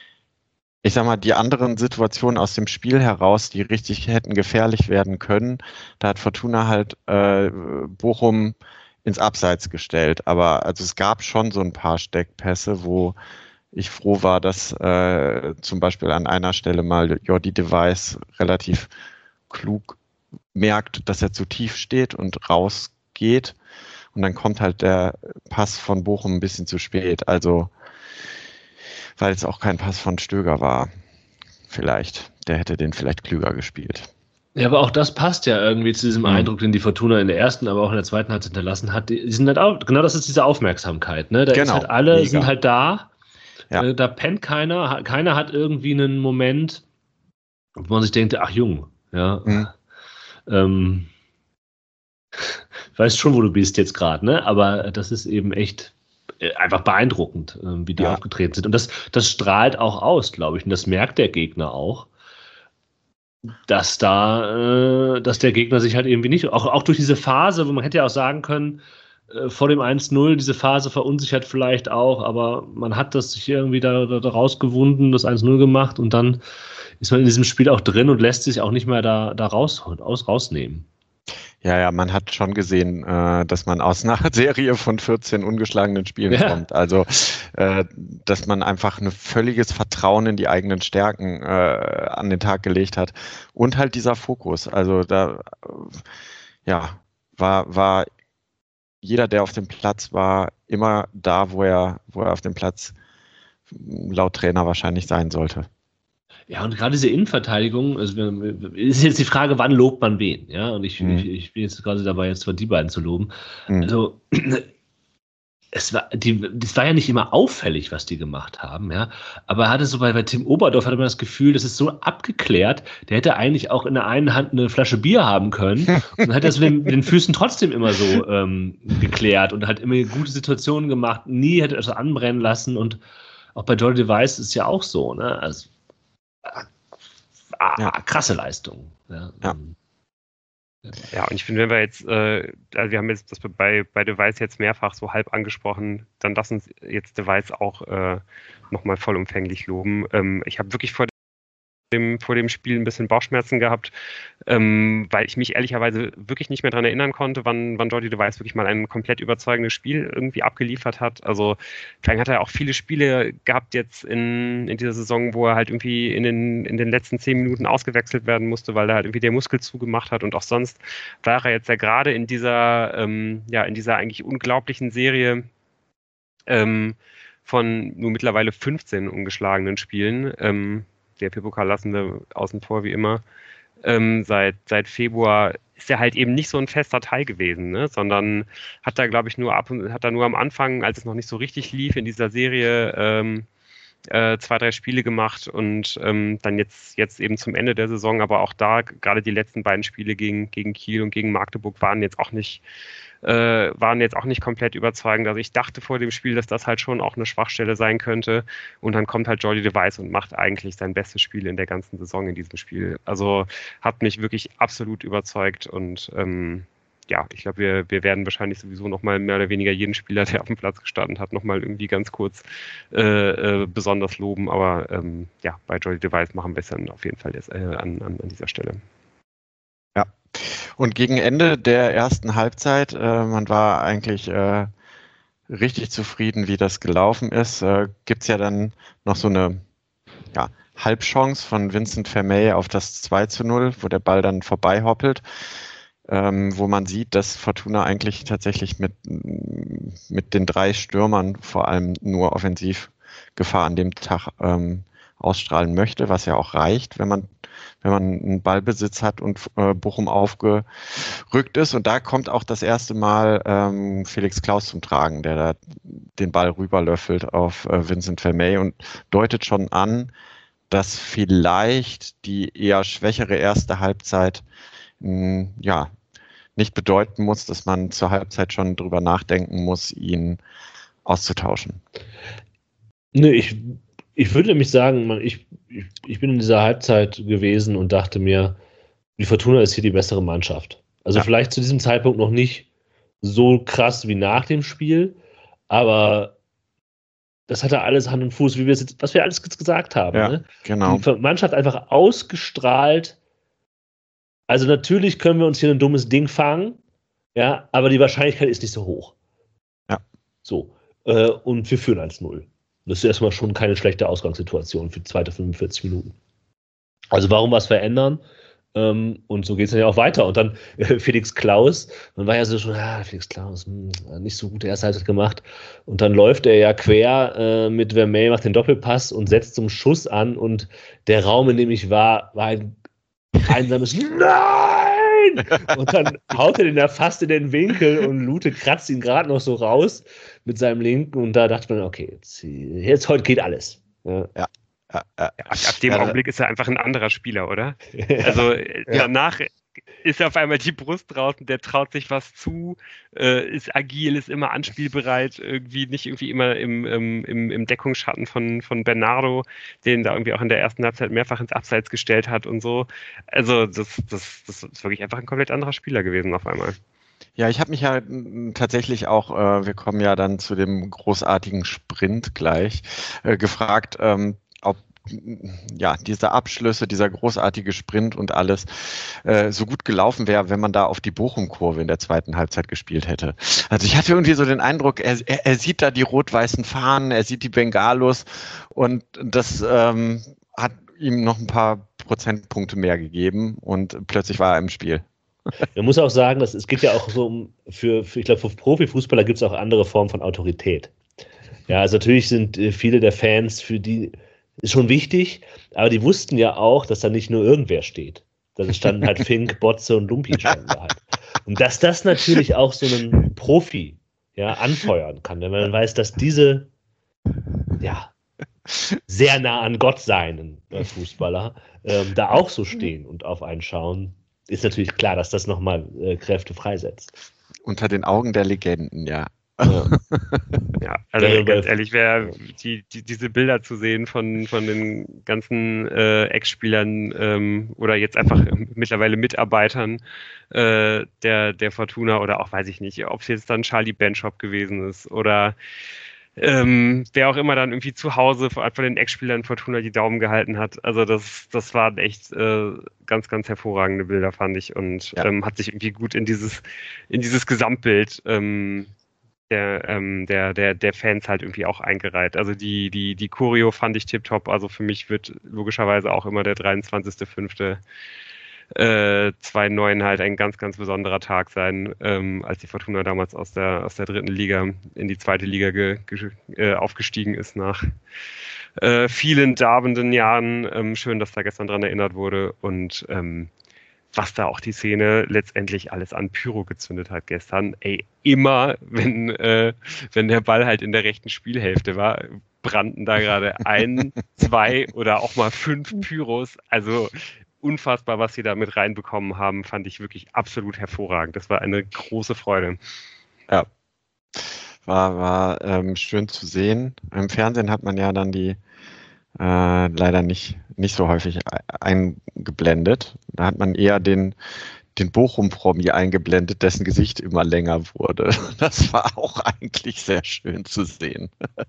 Ich sag mal, die anderen Situationen aus dem Spiel heraus, die richtig hätten gefährlich werden können, da hat Fortuna halt äh, Bochum ins Abseits gestellt. Aber also es gab schon so ein paar Steckpässe, wo ich froh war, dass äh, zum Beispiel an einer Stelle mal Jordi de Wijs relativ klug merkt, dass er zu tief steht und rausgeht. Und dann kommt halt der Pass von Bochum ein bisschen zu spät. Also, weil es auch kein Pass von Stöger war. Vielleicht. Der hätte den vielleicht klüger gespielt. Ja, aber auch das passt ja irgendwie zu diesem mhm. Eindruck, den die Fortuna in der ersten, aber auch in der zweiten Halbzeit hinterlassen hat. Die sind halt auch, genau das ist diese Aufmerksamkeit. Ne? Da genau. ist halt alle Mega. Sind halt da. Ja. Äh, da pennt keiner. Keiner hat irgendwie einen Moment, wo man sich denkt, ach Jung, ja. Mhm. Ähm, weißt schon, wo du bist jetzt gerade, ne? Aber das ist eben echt äh, einfach beeindruckend, äh, wie die ja. aufgetreten sind. Und das, das strahlt auch aus, glaube ich. Und das merkt der Gegner auch, dass da, äh, dass der Gegner sich halt irgendwie nicht, auch, auch durch diese Phase, wo man hätte ja auch sagen können, äh, vor dem eins null, diese Phase verunsichert vielleicht auch, aber man hat das sich irgendwie da, da, da rausgewunden, das eins null gemacht und dann ist man in diesem Spiel auch drin und lässt sich auch nicht mehr da, da raus, aus, rausnehmen. Ja, ja, man hat schon gesehen, äh, dass man aus einer Serie von vierzehn ungeschlagenen Spielen ja. kommt. Also, äh, dass man einfach ein völliges Vertrauen in die eigenen Stärken äh, an den Tag gelegt hat. Und halt dieser Fokus. Also da, äh, ja, war, war jeder, der auf dem Platz war, immer da, wo er, wo er auf dem Platz laut Trainer wahrscheinlich sein sollte. Ja, und gerade diese Innenverteidigung, also wir, ist jetzt die Frage, wann lobt man wen? Ja, und ich, mhm. ich, ich bin jetzt gerade dabei, jetzt die beiden zu loben. Mhm. Also, es war, die, das war ja nicht immer auffällig, was die gemacht haben, ja. Aber er hatte so bei, bei Tim Oberdorf hatte man das Gefühl, das ist so abgeklärt, der hätte eigentlich auch in der einen Hand eine Flasche Bier haben können und dann hat er so den, den Füßen trotzdem immer so ähm, geklärt und hat immer gute Situationen gemacht, nie hätte er so anbrennen lassen und auch bei Jordi Weiss ist es ja auch so, ne? Also, Ah, ja. krasse Leistung. Ja. Ja. ja, und ich finde, wenn wir jetzt, äh, also wir haben jetzt das bei, bei Device jetzt mehrfach so halb angesprochen, dann lass uns jetzt Device auch äh, nochmal vollumfänglich loben. Ähm, ich habe wirklich vor dem, vor dem Spiel ein bisschen Bauchschmerzen gehabt, ähm, weil ich mich ehrlicherweise wirklich nicht mehr daran erinnern konnte, wann, wann Jordi Device wirklich mal ein komplett überzeugendes Spiel irgendwie abgeliefert hat. Also vielleicht hat er auch viele Spiele gehabt jetzt in, in dieser Saison, wo er halt irgendwie in den, in den letzten zehn Minuten ausgewechselt werden musste, weil er halt irgendwie der Muskel zugemacht hat und auch sonst war er jetzt ja gerade in dieser, ähm, ja, in dieser eigentlich unglaublichen Serie ähm, von nur mittlerweile fünfzehn ungeschlagenen Spielen, ähm, D F B-Pokal lassen wir außen vor, wie immer. Ähm, seit, seit Februar ist er halt eben nicht so ein fester Teil gewesen, ne? Sondern hat da, glaube ich, nur ab und hat da nur am Anfang, als es noch nicht so richtig lief in dieser Serie, ähm, äh, zwei, drei Spiele gemacht und ähm, dann jetzt, jetzt eben zum Ende der Saison, aber auch da, gerade die letzten beiden Spiele gegen, gegen Kiel und gegen Magdeburg waren jetzt auch nicht Äh, waren jetzt auch nicht komplett überzeugend. Also ich dachte vor dem Spiel, dass das halt schon auch eine Schwachstelle sein könnte. Und dann kommt halt Jordi Device und macht eigentlich sein bestes Spiel in der ganzen Saison in diesem Spiel. Also hat mich wirklich absolut überzeugt. Und ähm, ja, ich glaube, wir, wir werden wahrscheinlich sowieso nochmal mehr oder weniger jeden Spieler, der auf dem Platz gestanden hat, nochmal irgendwie ganz kurz äh, äh, besonders loben. Aber ähm, ja, bei Jordi Device machen wir es dann auf jeden Fall jetzt, äh, an, an, an dieser Stelle. Ja. Und gegen Ende der ersten Halbzeit, äh, man war eigentlich äh, richtig zufrieden, wie das gelaufen ist, äh, gibt es ja dann noch so eine ja, Halbchance von Vincent Vermey auf das zwei zu null, wo der Ball dann vorbei hoppelt, ähm, wo man sieht, dass Fortuna eigentlich tatsächlich mit, mit den drei Stürmern vor allem nur Offensivgefahr an dem Tag ähm, ausstrahlen möchte, was ja auch reicht, wenn man wenn man einen Ballbesitz hat und äh, Bochum aufgerückt ist. Und da kommt auch das erste Mal ähm, Felix Klaus zum Tragen, der da den Ball rüberlöffelt auf äh, Vincent Vermey und deutet schon an, dass vielleicht die eher schwächere erste Halbzeit mh, ja nicht bedeuten muss, dass man zur Halbzeit schon drüber nachdenken muss, ihn auszutauschen. Nee, ich Ich würde nämlich sagen, man, ich, ich, ich bin in dieser Halbzeit gewesen und dachte mir, die Fortuna ist hier die bessere Mannschaft. Also ja. Vielleicht zu diesem Zeitpunkt noch nicht so krass wie nach dem Spiel, aber das hatte alles Hand und Fuß, wie wir jetzt, was wir alles gesagt haben. Ja, ne? Genau. Die Mannschaft einfach ausgestrahlt. Also natürlich können wir uns hier ein dummes Ding fangen, ja, aber die Wahrscheinlichkeit ist nicht so hoch. Ja. So. Äh, und wir führen eins null. Das ist erstmal schon keine schlechte Ausgangssituation für die zweite fünfundvierzig Minuten. Also warum was verändern? Ähm, und so geht es dann ja auch weiter. Und dann äh, Felix Klaus, man war ja so schon, ah, Felix Klaus, mh, nicht so gute erste Halbzeit gemacht. Und dann läuft er ja quer äh, mit Vermey, macht den Doppelpass und setzt zum Schuss an. Und der Raum, in dem ich war, war ein einsames Nein! Und dann haut er den da fast in den Winkel und Lute kratzt ihn gerade noch so raus mit seinem Linken. Und da dachte man, okay, jetzt, jetzt heute geht alles. Ja. ja. Ja, ab, ab dem ja, Augenblick ist er einfach ein anderer Spieler, oder? Also ja. Danach ist er auf einmal die Brust draußen, der traut sich was zu, äh, ist agil, ist immer anspielbereit, irgendwie nicht irgendwie immer im, im, im Deckungsschatten von, von Bernardo, den da irgendwie auch in der ersten Halbzeit mehrfach ins Abseits gestellt hat und so. Also das, das, das ist wirklich einfach ein komplett anderer Spieler gewesen auf einmal. Ja, ich habe mich ja tatsächlich auch, äh, wir kommen ja dann zu dem großartigen Sprint gleich, äh, gefragt, ähm, ob ja, diese Abschlüsse, dieser großartige Sprint und alles äh, so gut gelaufen wäre, wenn man da auf die Bochum-Kurve in der zweiten Halbzeit gespielt hätte. Also ich hatte irgendwie so den Eindruck, er, er, er sieht da die rot-weißen Fahnen, er sieht die Bengalos und das ähm, hat ihm noch ein paar Prozentpunkte mehr gegeben und plötzlich war er im Spiel. Man muss auch sagen, dass es geht ja auch so um, für, für ich glaube, für Profifußballer gibt es auch andere Formen von Autorität. Ja, also natürlich sind äh, viele der Fans, für die ist schon wichtig, aber die wussten ja auch, dass da nicht nur irgendwer steht. Da standen halt Fink, Botze und Lumpi standen da halt. Und dass das natürlich auch so einen Profi ja, anfeuern kann, wenn man weiß, dass diese ja, sehr nah an Gott seinen äh, Fußballer ähm, da auch so stehen und auf einen schauen, ist natürlich klar, dass das nochmal äh, Kräfte freisetzt. Unter den Augen der Legenden, ja. Ja, ja also ja, ganz ehrlich, wer die, die, diese Bilder zu sehen von, von den ganzen äh, Ex-Spielern ähm, oder jetzt einfach mittlerweile Mitarbeitern äh, der, der Fortuna oder auch, weiß ich nicht, ob es jetzt dann Charlie Benschop gewesen ist oder ähm, wer auch immer dann irgendwie zu Hause von den Ex-Spielern Fortuna die Daumen gehalten hat. Also das, das waren echt äh, ganz, ganz hervorragende Bilder, fand ich, und ja. ähm, hat sich irgendwie gut in dieses, in dieses Gesamtbild ähm, Der, ähm, der, der, der Fans halt irgendwie auch eingereiht. Also die, die, die Choreo fand ich tipptopp. Also für mich wird logischerweise auch immer der dreiundzwanzigster fünfter Äh, zwei neun halt ein ganz, ganz besonderer Tag sein, ähm, als die Fortuna damals aus der, aus der dritten Liga in die zweite Liga ge, ge, äh, aufgestiegen ist nach äh, vielen darbenden Jahren. Ähm, schön, dass da gestern dran erinnert wurde und ähm, was da auch die Szene letztendlich alles an Pyro gezündet hat gestern. Ey, immer, wenn, äh, wenn der Ball halt in der rechten Spielhälfte war, brannten da gerade ein, zwei oder auch mal fünf Pyros. Also unfassbar, was sie da mit reinbekommen haben, fand ich wirklich absolut hervorragend. Das war eine große Freude. Ja, war, war ähm, schön zu sehen. Im Fernsehen hat man ja dann die Äh, leider nicht, nicht so häufig eingeblendet. Da hat man eher den, den Bochum-Promi eingeblendet, dessen Gesicht immer länger wurde. Das war auch eigentlich sehr schön zu sehen.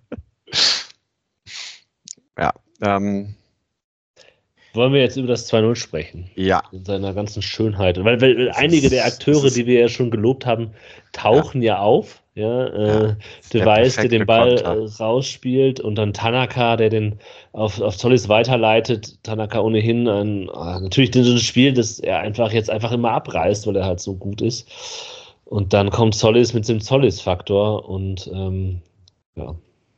Ja. Ähm, Wollen wir jetzt über das zwei null sprechen? Ja. In seiner ganzen Schönheit. Weil, weil einige der Akteure, die wir ja schon gelobt haben, tauchen ja, ja auf. Ja, äh, ja, De Weiß, der den Ball äh, rausspielt, und dann Tanaka, der den auf, auf Zollis weiterleitet. Tanaka ohnehin ein, ah, natürlich so ein Spiel, das er einfach jetzt einfach immer abreißt, weil er halt so gut ist. Und dann kommt Zollis mit dem Zollis-Faktor und ähm, ja.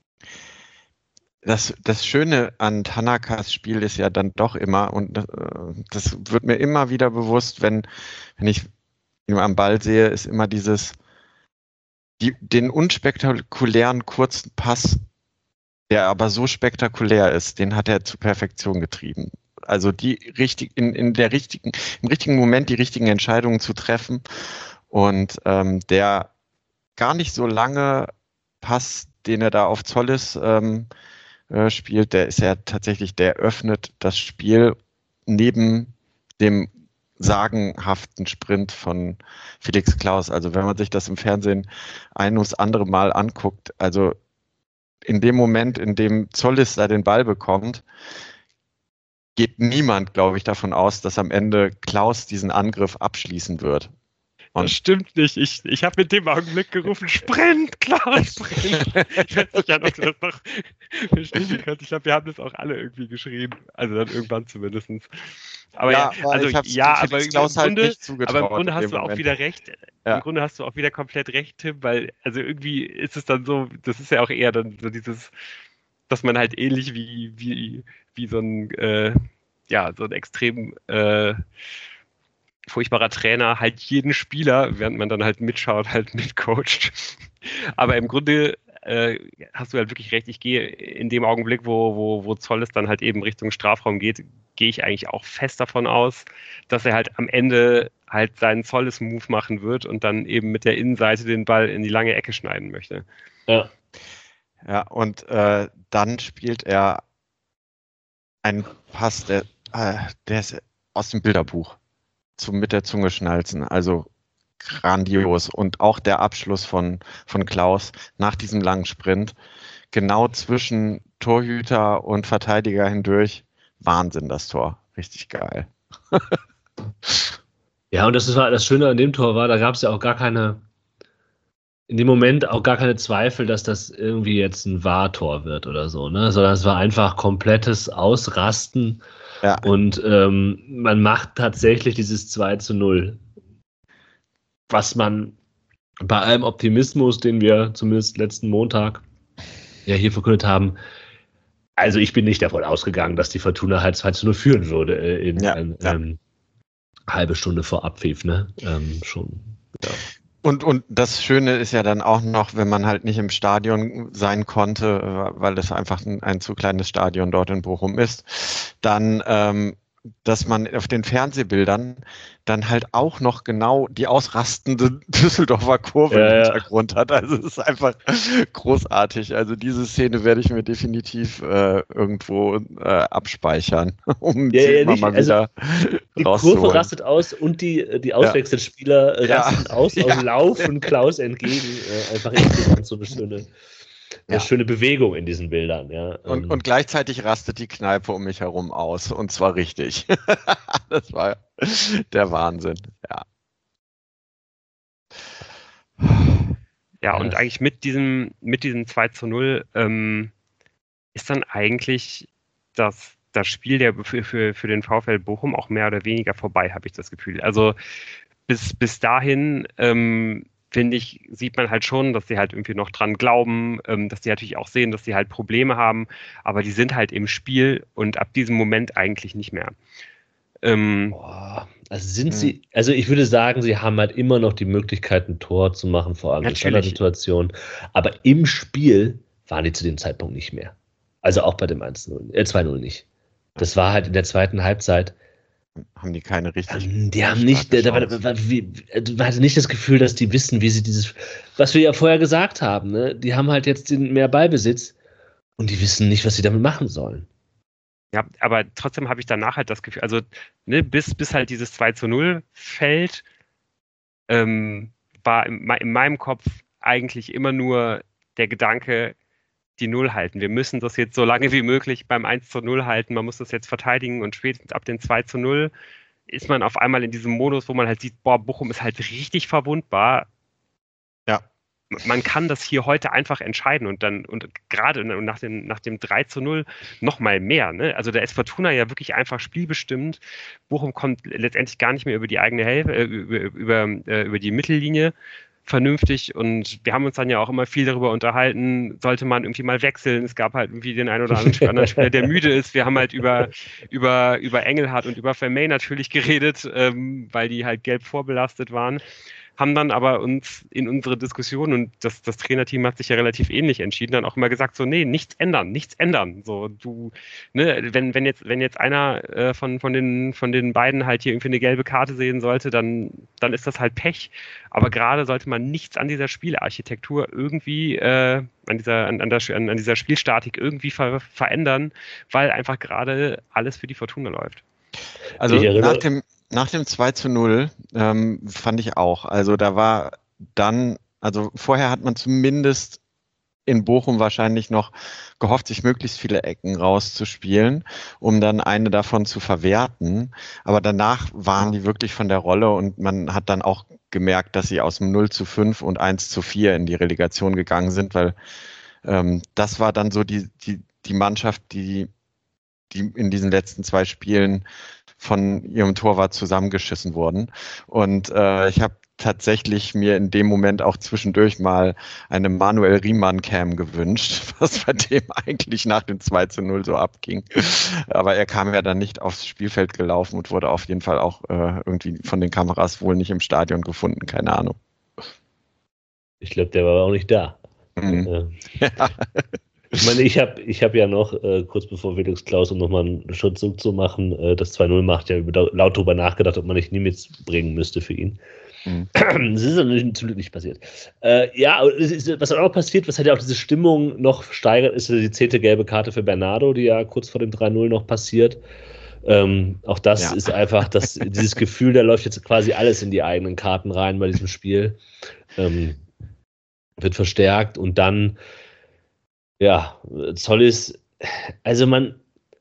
Das, das Schöne an Tanakas Spiel ist ja dann doch immer, und das, das wird mir immer wieder bewusst, wenn, wenn ich ihn am Ball sehe, ist immer dieses Die, den unspektakulären kurzen Pass, der aber so spektakulär ist, den hat er zur Perfektion getrieben. Also die richtig in, in der richtigen, im richtigen Moment die richtigen Entscheidungen zu treffen, und ähm, der gar nicht so lange Pass, den er da auf Zollis ähm, äh, spielt, der ist ja tatsächlich, der öffnet das Spiel neben dem sagenhaften Sprint von Felix Klaus. Also wenn man sich das im Fernsehen ein ums andere Mal anguckt, also in dem Moment, in dem Zollis da den Ball bekommt, geht niemand, glaube ich, davon aus, dass am Ende Klaus diesen Angriff abschließen wird. Und das stimmt nicht. Ich, ich habe mit dem Augenblick gerufen, Sprint, Klaus, Sprint. Ich weiß nicht, ob du das noch bestätigen kannst. Ich glaube, wir haben das auch alle irgendwie geschrien. Also dann irgendwann zumindest. Aber ja, ja also ja, aber im, Grunde, halt aber im Grunde hast du auch wieder recht. Ja. Im Grunde hast du auch wieder komplett recht, Tim, weil also irgendwie ist es dann so, das ist ja auch eher dann so dieses, dass man halt ähnlich wie, wie, wie so ein, äh, ja, so ein extrem äh, furchtbarer Trainer halt jeden Spieler, während man dann halt mitschaut, halt mitcoacht. Aber im Grunde äh, hast du halt wirklich recht, ich gehe in dem Augenblick, wo, wo, wo Zollis dann halt eben Richtung Strafraum geht, gehe ich eigentlich auch fest davon aus, dass er halt am Ende halt seinen Zollis-Move machen wird und dann eben mit der Innenseite den Ball in die lange Ecke schneiden möchte. Ja. Ja, und äh, dann spielt er einen Pass, der, äh, der ist aus dem Bilderbuch. Zum mit der Zunge schnalzen, also grandios. Und auch der Abschluss von, von Klaus nach diesem langen Sprint, genau zwischen Torhüter und Verteidiger hindurch, Wahnsinn, das Tor, richtig geil. Ja, und das war das Schöne an dem Tor war, da gab es ja auch gar keine, in dem Moment auch gar keine Zweifel, dass das irgendwie jetzt ein V A R-Tor wird oder so, ne? Sondern es war einfach komplettes Ausrasten. Ja. Und ähm, man macht tatsächlich dieses zwei zu null. Was man bei allem Optimismus, den wir zumindest letzten Montag ja hier verkündet haben, Also ich bin nicht davon ausgegangen, dass die Fortuna halt zwei zu null führen würde äh, in Ja, ähm, ja. ähm, halbe Stunde vor Abpfiff, ne? Ähm, schon, ja. Und, und das Schöne ist ja dann auch noch, wenn man halt nicht im Stadion sein konnte, äh, weil es einfach ein, ein zu kleines Stadion dort in Bochum ist, dann, ähm, dass man auf den Fernsehbildern dann halt auch noch genau die ausrastende Düsseldorfer Kurve Ja, im ja. Hintergrund hat. Also es ist einfach großartig. Also diese Szene werde ich mir definitiv äh, irgendwo äh, abspeichern, um Ja, sie ja, immer nicht, mal also wieder die Kurve rauszuholen. rastet aus und die, die Auswechselspieler äh, Ja. rasten aus Ja. und laufen Klaus entgegen. Äh, einfach insgesamt so eine schöne, eine Ja. schöne Bewegung in diesen Bildern. Ja. Und, Ähm, und gleichzeitig rastet die Kneipe um mich herum aus. Und zwar richtig. Das war der Wahnsinn. Ja. Ja, und Ja. eigentlich mit diesem, mit diesem zwei zu null ähm, ist dann eigentlich das, das Spiel der, für, für, für den VfL Bochum auch mehr oder weniger vorbei, habe ich das Gefühl. Also bis, bis dahin, ähm, finde ich, sieht man halt schon, dass sie halt irgendwie noch dran glauben, ähm, dass sie natürlich auch sehen, dass sie halt Probleme haben, aber die sind halt im Spiel und ab diesem Moment eigentlich nicht mehr. Ähm, Boah, also sind Mhm. sie, also ich würde sagen, sie haben halt immer noch die Möglichkeit, ein Tor zu machen, vor allem in Natürlich. Standardsituationen. Aber im Spiel waren die zu dem Zeitpunkt nicht mehr. Also auch bei dem eins null, äh, zwei null nicht. Das war halt in der zweiten Halbzeit. Haben die keine richtig. Ähm, Die haben nicht, da war, Chance. war, wie, du hatte nicht das Gefühl, dass die wissen, wie sie dieses, was wir ja vorher gesagt haben, ne? Die haben halt jetzt den mehr Ballbesitz und die wissen nicht, was sie damit machen sollen. Ja, aber trotzdem habe ich danach halt das Gefühl, also ne, bis, bis halt dieses zwei zu null fällt, ähm, war in, in meinem Kopf eigentlich immer nur der Gedanke, die Null halten. Wir müssen das jetzt so lange wie möglich beim eins zu null halten. Man muss das jetzt verteidigen und spätestens ab dem zwei zu null ist man auf einmal in diesem Modus, wo man halt sieht, boah, Bochum ist halt richtig verwundbar. Ja. Man kann das hier heute einfach entscheiden und dann, und gerade nach dem, nach dem drei zu null noch mal mehr. Ne? Also da ist Fortuna ja wirklich einfach spielbestimmt. Bochum kommt letztendlich gar nicht mehr über die eigene Hälfte, äh, über, über, äh, über die Mittellinie vernünftig und wir haben uns dann ja auch immer viel darüber unterhalten, sollte man irgendwie mal wechseln. Es gab halt irgendwie den einen oder anderen Spieler, der müde ist. Wir haben halt über, über, über Engelhardt und über Vermey natürlich geredet, ähm, weil die halt gelb vorbelastet waren. Haben dann aber uns in unsere Diskussion, und das, das Trainerteam hat sich ja relativ ähnlich entschieden, dann auch immer gesagt, so, nee, nichts ändern, nichts ändern. So, du, ne, wenn, wenn jetzt, wenn jetzt einer äh, von, von den, von den beiden halt hier irgendwie eine gelbe Karte sehen sollte, dann, dann ist das halt Pech. Aber gerade sollte man nichts an dieser Spielarchitektur irgendwie, äh, an dieser, an, an, der, an, an dieser Spielstatik irgendwie ver, verändern, weil einfach gerade alles für die Fortuna läuft. Also nach dem, nach dem zwei zu null ähm, fand ich auch. Also da war dann, also vorher hat man zumindest in Bochum wahrscheinlich noch gehofft, sich möglichst viele Ecken rauszuspielen, um dann eine davon zu verwerten. Aber danach waren die wirklich von der Rolle und man hat dann auch gemerkt, dass sie aus dem null zu fünf und eins zu vier in die Relegation gegangen sind, weil ähm, das war dann so die, die, die Mannschaft, die, die in diesen letzten zwei Spielen von ihrem Torwart zusammengeschissen wurden. Und äh, ich habe tatsächlich mir in dem Moment auch zwischendurch mal eine Manuel Riemann-Cam gewünscht, was bei dem eigentlich nach dem zwei zu null so abging. Aber er kam ja dann nicht aufs Spielfeld gelaufen und wurde auf jeden Fall auch äh, irgendwie von den Kameras wohl nicht im Stadion gefunden, keine Ahnung. Ich glaube, der war auch nicht da. Mhm. Äh, Ja. Ich meine, ich habe ich hab ja noch, äh, kurz bevor Felix Klaus, um nochmal einen Schritt zurück zu machen, äh, das zwei null macht, ja über, laut darüber nachgedacht, ob man nicht Nimitz bringen müsste für ihn. Mhm. Das ist natürlich zum Glück nicht passiert. Äh, ja, ist, was auch noch passiert, was halt ja auch diese Stimmung noch steigert, ist die zehnte gelbe Karte für Bernardo, die ja kurz vor dem drei null noch passiert. Ähm, auch das Ja. ist einfach das, dieses Gefühl, da läuft jetzt quasi alles in die eigenen Karten rein bei diesem Spiel. Ähm, wird verstärkt und dann ja, Zollis, also man,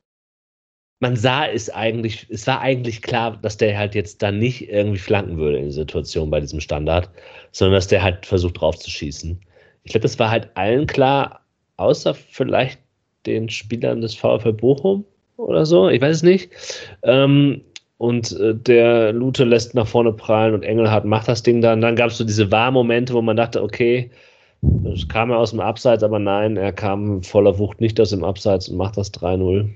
man sah es eigentlich, es war eigentlich klar, dass der halt jetzt dann nicht irgendwie flanken würde in der Situation bei diesem Standard, sondern dass der halt versucht draufzuschießen. Ich glaube, das war halt allen klar, außer vielleicht den Spielern des VfL Bochum oder so, ich weiß es nicht. Ähm, und äh, der Lute lässt nach vorne prallen und Engelhardt macht das Ding dann. Dann gab es so diese Wahrmomente, wo man dachte, okay, Es kam ja aus dem Abseits, aber nein, er kam voller Wucht nicht aus dem Abseits und macht das drei null.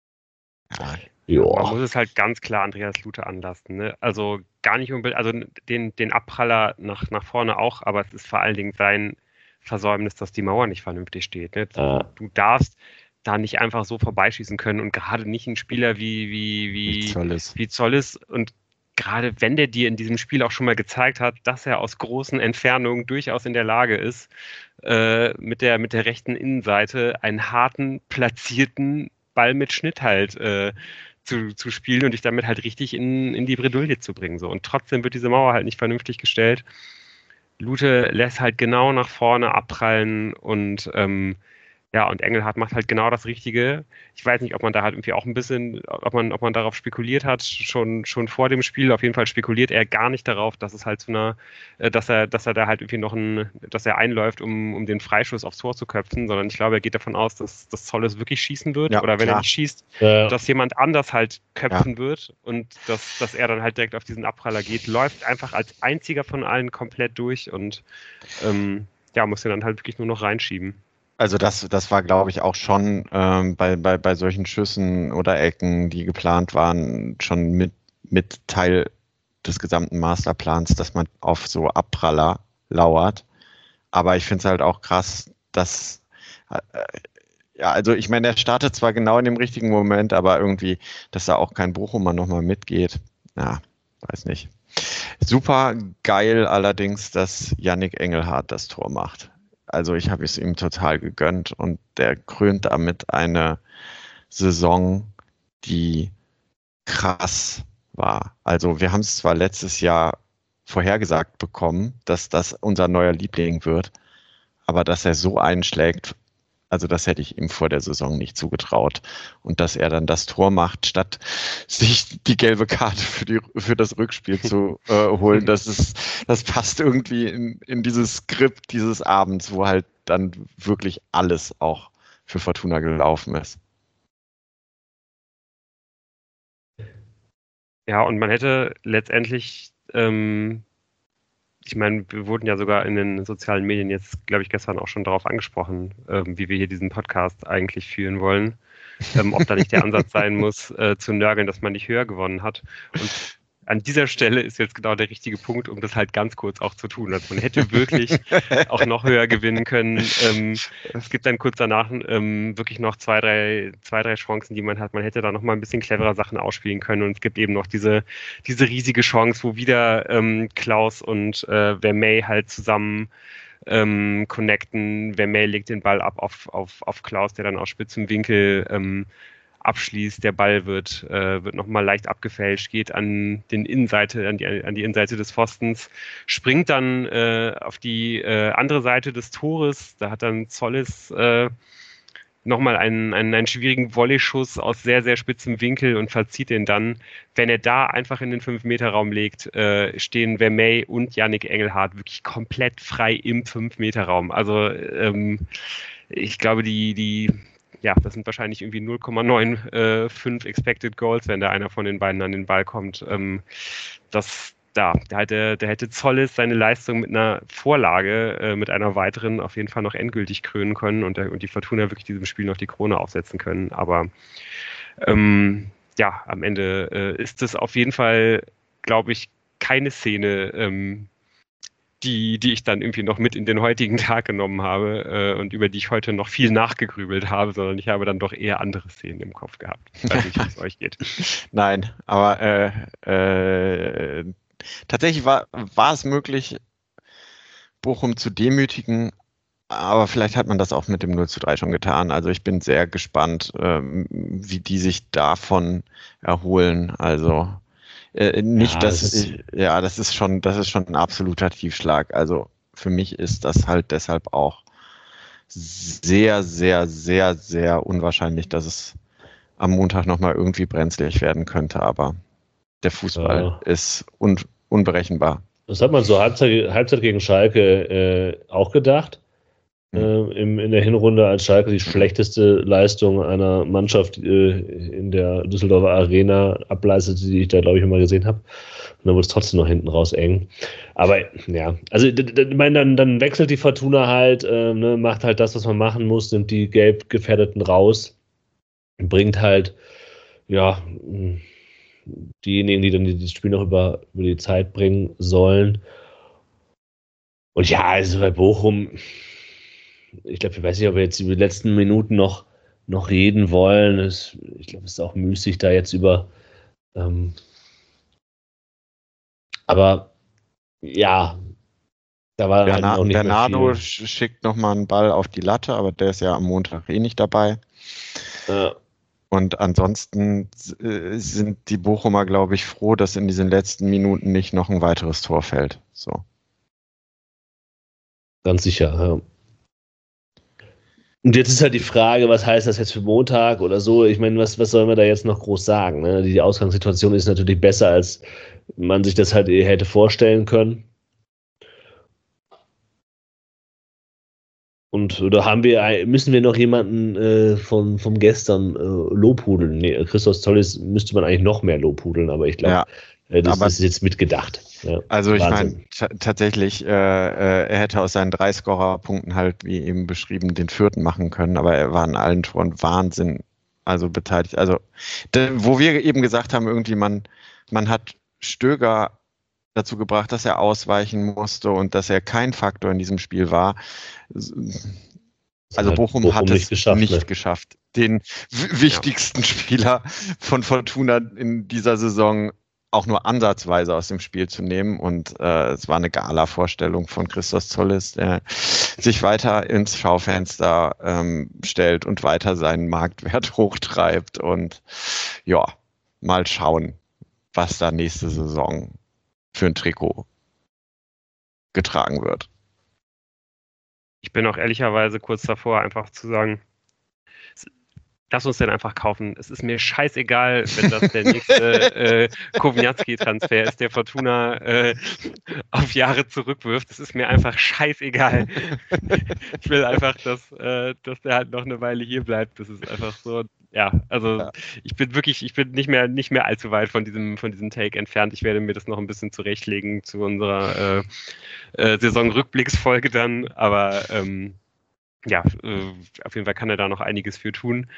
Ja. Man muss es halt ganz klar Andreas Lute anlasten. Ne? Also gar nicht unbedingt, also den, den Abpraller nach, nach vorne auch, aber es ist vor allen Dingen sein Versäumnis, dass die Mauer nicht vernünftig steht. Ne? Ah. Du darfst da nicht einfach so vorbeischießen können und gerade nicht ein Spieler wie, wie, wie, Wie Zollis. wie Zollis und gerade wenn der dir in diesem Spiel auch schon mal gezeigt hat, dass er aus großen Entfernungen durchaus in der Lage ist, äh, mit, der, mit der rechten Innenseite einen harten, platzierten Ball mit Schnitt halt äh, zu, zu spielen und dich damit halt richtig in, in die Bredouille zu bringen. So. Und trotzdem wird diese Mauer halt nicht vernünftig gestellt. Lute lässt halt genau nach vorne abprallen und ähm, ja, und Engelhardt macht halt genau das Richtige. Ich weiß nicht, ob man da halt irgendwie auch ein bisschen, ob man, ob man darauf spekuliert hat, schon, schon vor dem Spiel. Auf jeden Fall spekuliert er gar nicht darauf, dass es halt zu einer, dass er, dass er da halt irgendwie noch ein, dass er einläuft, um, um den Freischuss aufs Tor zu köpfen, sondern ich glaube, er geht davon aus, dass, dass Zollis wirklich schießen wird. Ja, oder wenn klar. er nicht schießt, Ja. dass jemand anders halt köpfen Ja. wird und dass, dass er dann halt direkt auf diesen Abpraller geht, läuft einfach als einziger von allen komplett durch und ähm, ja, muss den dann halt wirklich nur noch reinschieben. Also das, das war, glaube ich, auch schon ähm, bei, bei, bei solchen Schüssen oder Ecken, die geplant waren, schon mit, mit Teil des gesamten Masterplans, dass man auf so Abpraller lauert. Aber ich finde es halt auch krass, dass, äh, ja, also ich meine, er startet zwar genau in dem richtigen Moment, aber irgendwie, dass da auch kein Bochumer nochmal mitgeht. Ja, weiß nicht. Super geil allerdings, dass Yannick Engelhardt das Tor macht. Also ich habe es ihm total gegönnt und der krönt damit eine Saison, die krass war. Also wir haben es zwar letztes Jahr vorhergesagt bekommen, dass das unser neuer Liebling wird, aber dass er so einschlägt, also das hätte ich ihm vor der Saison nicht zugetraut. Und dass er dann das Tor macht, statt sich die gelbe Karte für, die, für das Rückspiel zu äh, holen, das, ist, das passt irgendwie in, in dieses Skript dieses Abends, wo halt dann wirklich alles auch für Fortuna gelaufen ist. Ja, und man hätte letztendlich, ähm, ich meine, wir wurden ja sogar in den sozialen Medien jetzt, glaube ich, gestern auch schon darauf angesprochen, ähm, wie wir hier diesen Podcast eigentlich führen wollen. Ähm, ob da nicht der Ansatz sein muss, äh, zu nörgeln, dass man nicht höher gewonnen hat. Und an dieser Stelle ist jetzt genau der richtige Punkt, um das halt ganz kurz auch zu tun. Also man hätte wirklich auch noch höher gewinnen können. Ähm, es gibt dann kurz danach ähm, wirklich noch zwei drei, zwei, drei Chancen, die man hat. Man hätte da noch mal ein bisschen cleverer Sachen ausspielen können. Und es gibt eben noch diese, diese riesige Chance, wo wieder ähm, Klaus und äh, Vermey halt zusammen ähm, connecten. Vermey legt den Ball ab auf, auf, auf Klaus, der dann aus spitzem Winkel ähm, abschließt. Der Ball wird, äh, wird nochmal leicht abgefälscht, geht an den Innenseite, an die, an die Innenseite des Pfostens, springt dann äh, auf die äh, andere Seite des Tores. Da hat dann Zollis äh, nochmal einen, einen, einen schwierigen Volley-Schuss aus sehr, sehr spitzem Winkel und verzieht den dann. Wenn er da einfach in den fünf Meter Raum legt, äh, stehen Vermey und Yannick Engelhardt wirklich komplett frei im fünf Meter Raum. Also ähm, ich glaube, die, die ja, das sind wahrscheinlich irgendwie null Komma fünfundneunzig äh, Expected Goals, wenn da einer von den beiden an den Ball kommt. Ähm, das, da, da hätte, da hätte Zollis seine Leistung mit einer Vorlage, äh, mit einer weiteren auf jeden Fall noch endgültig krönen können und, der, und die Fortuna wirklich diesem Spiel noch die Krone aufsetzen können. Aber ähm, ja, am Ende äh, ist es auf jeden Fall, glaube ich, keine Szene, ähm, die, die ich dann irgendwie noch mit in den heutigen Tag genommen habe äh, und über die ich heute noch viel nachgegrübelt habe, sondern ich habe dann doch eher andere Szenen im Kopf gehabt. Ich weiß nicht, wie es euch geht. Nein, aber äh, äh, tatsächlich war, war es möglich, Bochum zu demütigen, aber vielleicht hat man das auch mit dem null zu drei schon getan. Also ich bin sehr gespannt, ähm, wie die sich davon erholen. Also Äh, nicht, Ja, dass das ist- ich, ja, das ist schon, das ist schon ein absoluter Tiefschlag. Also für mich ist das halt deshalb auch sehr, sehr, sehr, sehr unwahrscheinlich, dass es am Montag nochmal irgendwie brenzlig werden könnte. Aber der Fußball Ja. ist un unberechenbar. Das hat man zur Halbzeit, Halbzeit gegen Schalke äh, auch gedacht. äh, im, in der Hinrunde, als Schalke die schlechteste Leistung einer Mannschaft äh, in der Düsseldorfer Arena ableistete, die ich da, glaube ich, immer gesehen habe. Und dann wurde es trotzdem noch hinten raus eng. Aber ja, also ich meine, dann, dann wechselt die Fortuna halt, äh, ne, macht halt das, was man machen muss, nimmt die gelb Gefährdeten raus, bringt halt, ja, diejenigen, die dann dieses Spiel noch über, über die Zeit bringen sollen. Und ja, also bei Bochum, ich glaube, ich weiß nicht, ob wir jetzt über die letzten Minuten noch, noch reden wollen. Es, ich glaube, es ist auch müßig, da jetzt über. Ähm, aber ja, da war Berna halt auch nicht Bernardo mehr viel. schickt nochmal einen Ball auf die Latte, aber der ist ja am Montag eh nicht dabei. Ja. Und ansonsten äh, sind die Bochumer, glaube ich, froh, dass in diesen letzten Minuten nicht noch ein weiteres Tor fällt. So. Ganz sicher, ja. Und jetzt ist halt die Frage, was heißt das jetzt für Montag oder so? Ich meine, was, was soll man da jetzt noch groß sagen? Ne? Die Ausgangssituation ist natürlich besser, als man sich das halt hätte vorstellen können. Und oder haben wir, müssen wir noch jemanden äh, von, vom gestern äh, lobhudeln? Nee, Christos Tolles müsste man eigentlich noch mehr lobhudeln, aber ich glaube, Ja, äh, das, aber- das ist jetzt mitgedacht. Ja, Also ich Wahnsinn. meine, tatsächlich, äh, äh, er hätte aus seinen drei Scorerpunkten halt, wie eben beschrieben, den vierten machen können, aber er war in allen Toren Wahnsinn, also beteiligt. Also da, wo wir eben gesagt haben, irgendwie man, man hat Stöger dazu gebracht, dass er ausweichen musste und dass er kein Faktor in diesem Spiel war. Also hat Bochum, Bochum hat nicht es geschafft, nicht ne? geschafft, den w- wichtigsten Spieler von Fortuna in dieser Saison auch nur ansatzweise aus dem Spiel zu nehmen. Und äh, es war eine Gala-Vorstellung von Christos Zollis, der sich weiter ins Schaufenster ähm, stellt und weiter seinen Marktwert hochtreibt. Und ja, mal schauen, was da nächste Saison für ein Trikot getragen wird. Ich bin auch ehrlicherweise kurz davor, einfach zu sagen, lass uns den einfach kaufen. Es ist mir scheißegal, wenn das der nächste äh, Kowniatski-Transfer ist, der Fortuna äh, auf Jahre zurückwirft. Es ist mir einfach scheißegal. Ich will einfach, dass, äh, dass der halt noch eine Weile hier bleibt. Das ist einfach so, ja, also Ja. ich bin wirklich, ich bin nicht mehr, nicht mehr allzu weit von diesem, von diesem Take entfernt. Ich werde mir das noch ein bisschen zurechtlegen zu unserer äh, äh, Saisonrückblicksfolge dann, aber ähm, ja, äh, auf jeden Fall kann er da noch einiges für tun.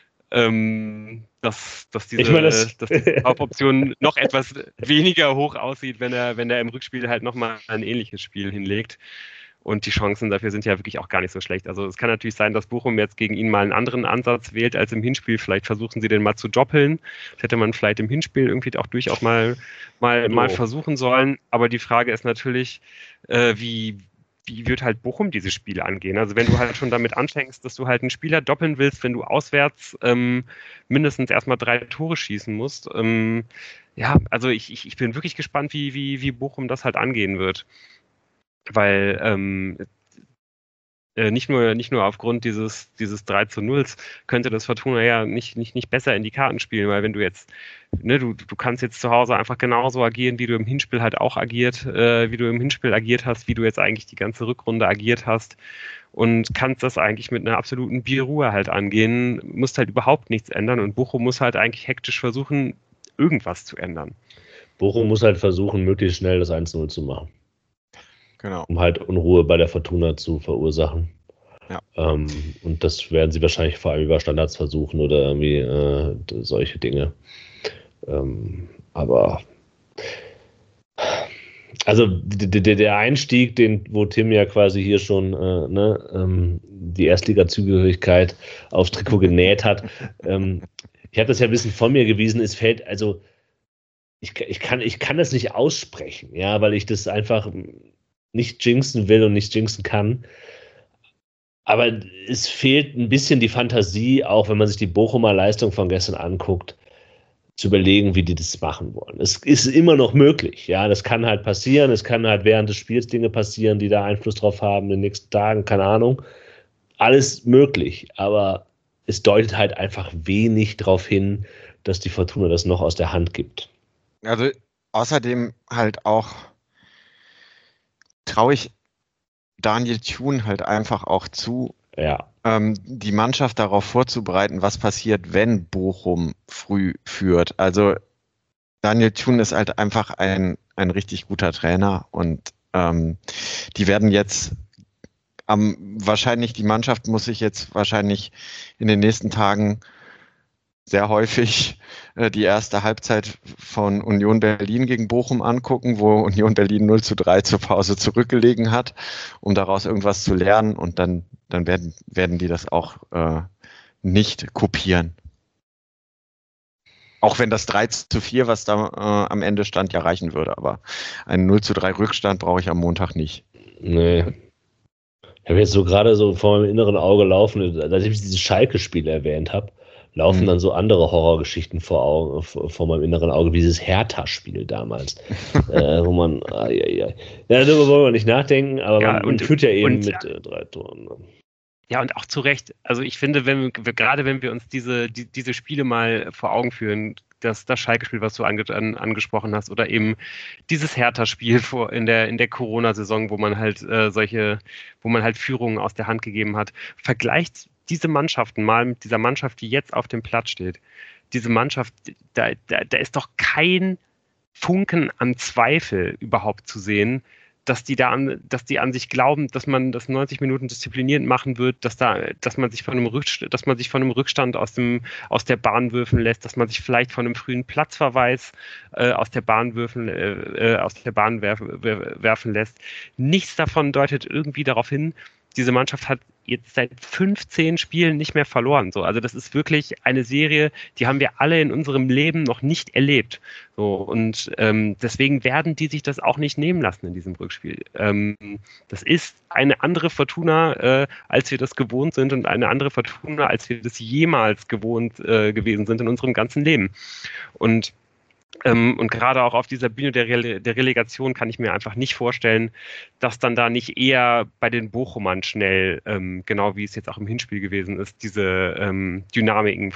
Ähm, dass, dass diese, Ich meine, das- dass diese Kaufoption noch etwas weniger hoch aussieht, wenn er, wenn er im Rückspiel halt nochmal ein ähnliches Spiel hinlegt. Und die Chancen dafür sind ja wirklich auch gar nicht so schlecht. Also es kann natürlich sein, dass Bochum jetzt gegen ihn mal einen anderen Ansatz wählt als im Hinspiel. Vielleicht versuchen sie den mal zu doppeln. Das hätte man vielleicht im Hinspiel irgendwie auch durchaus mal, mal, Oh. mal versuchen sollen. Aber die Frage ist natürlich, äh, wie, wie wird halt Bochum dieses Spiel angehen? Also wenn du halt schon damit anfängst, dass du halt einen Spieler doppeln willst, wenn du auswärts ähm, mindestens erstmal drei Tore schießen musst. Ähm, ja, also ich, ich, ich bin wirklich gespannt, wie, wie, wie Bochum das halt angehen wird. Weil ähm, äh, nicht nur, nicht nur aufgrund dieses, dieses drei zu null könnte das Fortuna ja nicht, nicht, nicht besser in die Karten spielen, weil wenn du jetzt, ne, du, du kannst jetzt zu Hause einfach genauso agieren, wie du im Hinspiel halt auch agiert, äh, wie du im Hinspiel agiert hast, wie du jetzt eigentlich die ganze Rückrunde agiert hast und kannst das eigentlich mit einer absoluten Bierruhe halt angehen, musst halt überhaupt nichts ändern und Bochum muss halt eigentlich hektisch versuchen, irgendwas zu ändern. Bochum muss halt versuchen, möglichst schnell das eins zu null zu machen, Genau. um halt Unruhe bei der Fortuna zu verursachen. Ja. Ähm, und das werden sie wahrscheinlich vor allem über Standards versuchen oder irgendwie äh, solche Dinge. Ähm, aber also d- d- der Einstieg, den, wo Tim ja quasi hier schon äh, ne, ähm, die Erstliga-Zugehörigkeit aufs Trikot genäht hat, ähm, ich habe das ja ein bisschen von mir gewiesen, es fällt, also ich, ich, kann, ich kann das nicht aussprechen, ja, weil ich das einfach nicht jinxen will und nicht jinxen kann. Aber es fehlt ein bisschen die Fantasie, auch wenn man sich die Bochumer Leistung von gestern anguckt, zu überlegen, wie die das machen wollen. Es ist immer noch möglich, ja, das kann halt passieren, es kann halt während des Spiels Dinge passieren, die da Einfluss drauf haben, in den nächsten Tagen, keine Ahnung. Alles möglich, aber es deutet halt einfach wenig darauf hin, dass die Fortuna das noch aus der Hand gibt. Also außerdem halt auch traue ich Daniel Thun halt einfach auch zu, Ja. ähm, die Mannschaft darauf vorzubereiten, was passiert, wenn Bochum früh führt. Also Daniel Thun ist halt einfach ein, ein richtig guter Trainer und ähm, die werden jetzt am, wahrscheinlich, die Mannschaft muss sich jetzt wahrscheinlich in den nächsten Tagen sehr häufig äh, die erste Halbzeit von Union Berlin gegen Bochum angucken, wo Union Berlin null zu drei zur Pause zurückgelegen hat, um daraus irgendwas zu lernen und dann, dann werden, werden die das auch äh, nicht kopieren. Auch wenn das drei zu vier, was da äh, am Ende stand, ja reichen würde, aber einen null zu drei Rückstand brauche ich am Montag nicht. Nee. Ich habe jetzt so gerade so vor meinem inneren Auge laufen, nachdem ich dieses Schalke-Spiel erwähnt habe, laufen Mhm. dann so andere Horrorgeschichten vor, Augen, vor meinem inneren Auge, wie dieses Hertha-Spiel damals, äh, wo man, ai, ai, ai. Ja, darüber wollen wir nicht nachdenken, aber Ja, man, man und- führt ja eben und- mit äh, drei Toren. Ne? Ja, und auch zu Recht. Also ich finde, wenn wir, gerade wenn wir uns diese, die, diese Spiele mal vor Augen führen, das, das Schalke-Spiel, was du ange, an, angesprochen hast, oder eben dieses Hertha-Spiel vor in der, in der Corona-Saison, wo man halt äh, solche, wo man halt Führungen aus der Hand gegeben hat, vergleicht diese Mannschaften mal mit dieser Mannschaft, die jetzt auf dem Platz steht. Diese Mannschaft, da, da, da ist doch kein Funken an Zweifel überhaupt zu sehen, dass die da an, dass die an sich glauben, dass man das neunzig Minuten diszipliniert machen wird, dass da, dass man sich von einem Rückstand, dass man sich von einem Rückstand aus dem, aus der Bahn würfeln lässt, dass man sich vielleicht von einem frühen Platzverweis äh, aus der Bahn würfeln, äh, aus der Bahn werf, werfen lässt. Nichts davon deutet irgendwie darauf hin, diese Mannschaft hat jetzt seit fünfzehn Spielen nicht mehr verloren. So, also das ist wirklich eine Serie, die haben wir alle in unserem Leben noch nicht erlebt. So, und ähm, deswegen werden die sich das auch nicht nehmen lassen in diesem Rückspiel. Ähm, das ist eine andere Fortuna, äh, als wir das gewohnt sind und eine andere Fortuna, als wir das jemals gewohnt äh, gewesen sind in unserem ganzen Leben. Und Ähm, und gerade auch auf dieser Bühne der, Rele der Relegation kann ich mir einfach nicht vorstellen, dass dann da nicht eher bei den Bochumern schnell, ähm, genau wie es jetzt auch im Hinspiel gewesen ist, diese ähm, Dynamiken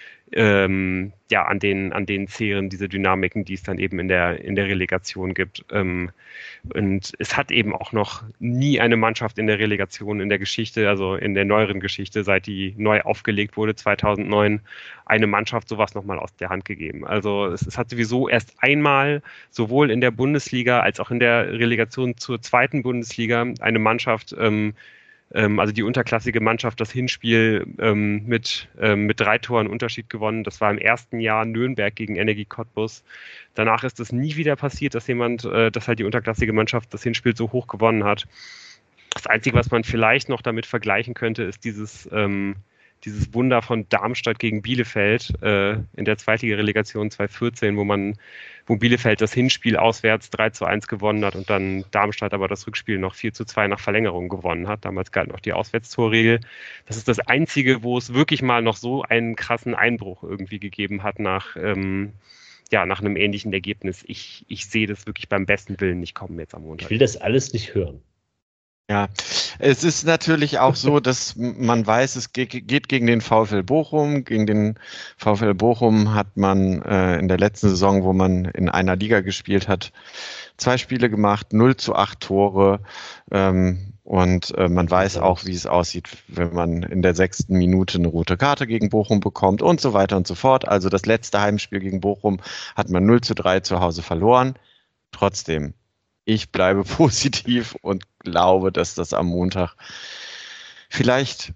ähm, ja, an den, an den zehren, diese Dynamiken, die es dann eben in der, in der Relegation gibt. Ähm, und es hat eben auch noch nie eine Mannschaft in der Relegation in der Geschichte, also in der neueren Geschichte, seit die neu aufgelegt wurde, zweitausendneun, eine Mannschaft sowas nochmal aus der Hand gegeben. Also es, es hat sowieso erst einmal, sowohl in der Bundesliga als auch in der Relegation zur zweiten Bundesliga, eine Mannschaft, ähm, also die unterklassige Mannschaft, das Hinspiel ähm, mit, ähm, mit drei Toren Unterschied gewonnen. Das war im ersten Jahr Nürnberg gegen Energie Cottbus. Danach ist es nie wieder passiert, dass jemand, äh, dass halt die unterklassige Mannschaft das Hinspiel so hoch gewonnen hat. Das Einzige, was man vielleicht noch damit vergleichen könnte, ist dieses, ähm, dieses Wunder von Darmstadt gegen Bielefeld äh, in der Zweitliga-Relegation zweitausendvierzehn, wo man, wo Bielefeld das Hinspiel auswärts drei zu eins gewonnen hat und dann Darmstadt aber das Rückspiel noch vier zu zwei nach Verlängerung gewonnen hat. Damals galt noch die Auswärtstorregel. Das ist das Einzige, wo es wirklich mal noch so einen krassen Einbruch irgendwie gegeben hat nach, ähm, ja, nach einem ähnlichen Ergebnis. Ich, ich sehe das wirklich beim besten Willen nicht kommen jetzt am Montag. Ich will das alles nicht hören. Ja, es ist natürlich auch so, dass man weiß, es geht gegen den VfL Bochum. Gegen den VfL Bochum hat man äh, in der letzten Saison, wo man in einer Liga gespielt hat, zwei Spiele gemacht, null zu acht Tore. Ähm, und äh, man weiß auch, wie es aussieht, wenn man in der sechsten Minute eine rote Karte gegen Bochum bekommt und so weiter und so fort. Also das letzte Heimspiel gegen Bochum hat man null zu drei zu Hause verloren. Trotzdem, ich bleibe positiv und glaube, dass das am Montag vielleicht,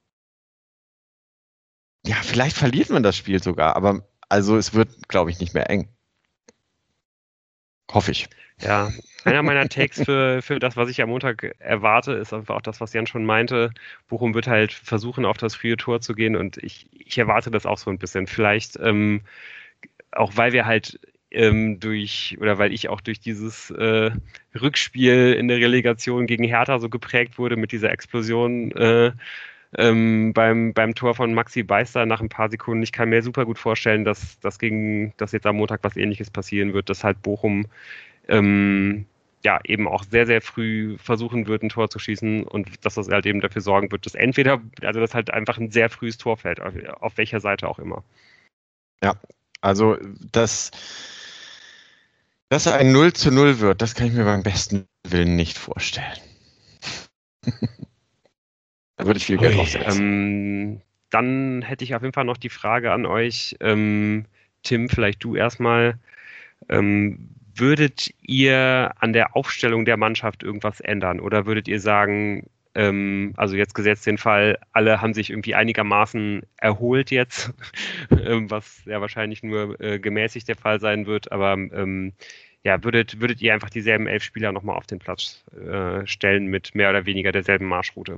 ja, vielleicht verliert man das Spiel sogar, aber also es wird, glaube ich, nicht mehr eng. Hoffe ich. Ja, einer meiner Takes für, für das, was ich am Montag erwarte, ist einfach auch das, was Jan schon meinte. Bochum wird halt versuchen, auf das frühe Tor zu gehen und ich, ich erwarte das auch so ein bisschen. Vielleicht, ähm, auch weil wir halt ähm, durch, oder weil ich auch durch dieses äh, Rückspiel in der Relegation gegen Hertha so geprägt wurde mit dieser Explosion äh, ähm, beim, beim Tor von Maxi Beister nach ein paar Sekunden. Ich kann mir super gut vorstellen, dass, dass, gegen, dass jetzt am Montag was Ähnliches passieren wird, dass halt Bochum ähm, ja eben auch sehr, sehr früh versuchen wird, ein Tor zu schießen und dass das halt eben dafür sorgen wird, dass entweder, also dass halt einfach ein sehr frühes Tor fällt, auf, auf welcher Seite auch immer. Ja, also das, dass ein null zu null wird, das kann ich mir beim besten Willen nicht vorstellen. Da würde ich viel Geld draufsetzen. Ähm, dann hätte ich auf jeden Fall noch die Frage an euch, ähm, Tim, vielleicht du erstmal. Ähm, würdet ihr an der Aufstellung der Mannschaft irgendwas ändern? Oder würdet ihr sagen, ähm, also jetzt gesetzt den Fall, alle haben sich irgendwie einigermaßen erholt jetzt, ähm, was ja wahrscheinlich nur äh, gemäßigt der Fall sein wird, aber ähm, ja, würdet, würdet ihr einfach dieselben elf Spieler nochmal auf den Platz äh, stellen mit mehr oder weniger derselben Marschroute?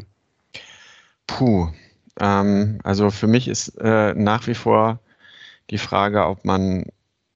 Puh, ähm, also für mich ist äh, nach wie vor die Frage, ob man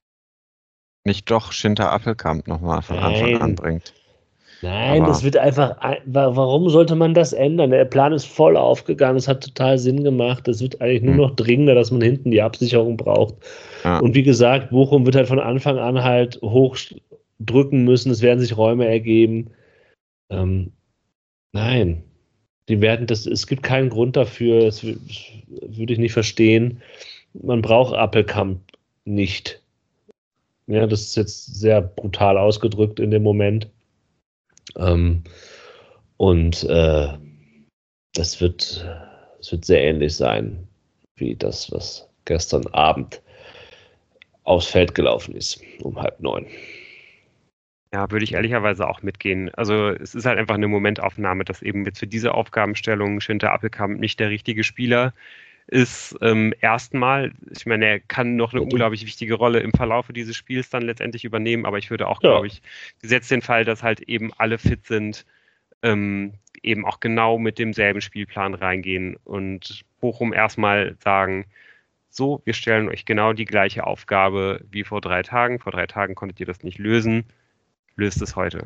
nicht doch Schinter Appelkamp nochmal von Anfang an Nein. bringt. Nein, Aber- das wird einfach, ein- wa- warum sollte man das ändern? Der Plan ist voll aufgegangen, es hat total Sinn gemacht. Es wird eigentlich nur Hm. noch dringender, dass man hinten die Absicherung braucht. Ja. Und wie gesagt, Bochum wird halt von Anfang an halt hochdrücken müssen, es werden sich Räume ergeben. Ähm, nein, die werden das, es gibt keinen Grund dafür, das w- würde ich nicht verstehen. Man braucht Appelkamp nicht. Ja, das ist jetzt sehr brutal ausgedrückt in dem Moment. Ähm, und äh, das wird, das wird sehr ähnlich sein wie das, was gestern Abend aufs Feld gelaufen ist, um halb neun. Ja, würde ich ehrlicherweise auch mitgehen. Also es ist halt einfach eine Momentaufnahme, dass eben jetzt für diese Aufgabenstellung Schinter Appelkamp nicht der richtige Spieler ist. Ähm, erstmal, ich meine, er kann noch eine unglaublich wichtige Rolle im Verlaufe dieses Spiels dann letztendlich übernehmen, aber ich würde auch, Ja. glaube ich, gesetzt den Fall, dass halt eben alle fit sind, ähm, eben auch genau mit demselben Spielplan reingehen und Bochum erstmal sagen, so, wir stellen euch genau die gleiche Aufgabe wie vor drei Tagen. Vor drei Tagen konntet ihr das nicht lösen. Löst es heute.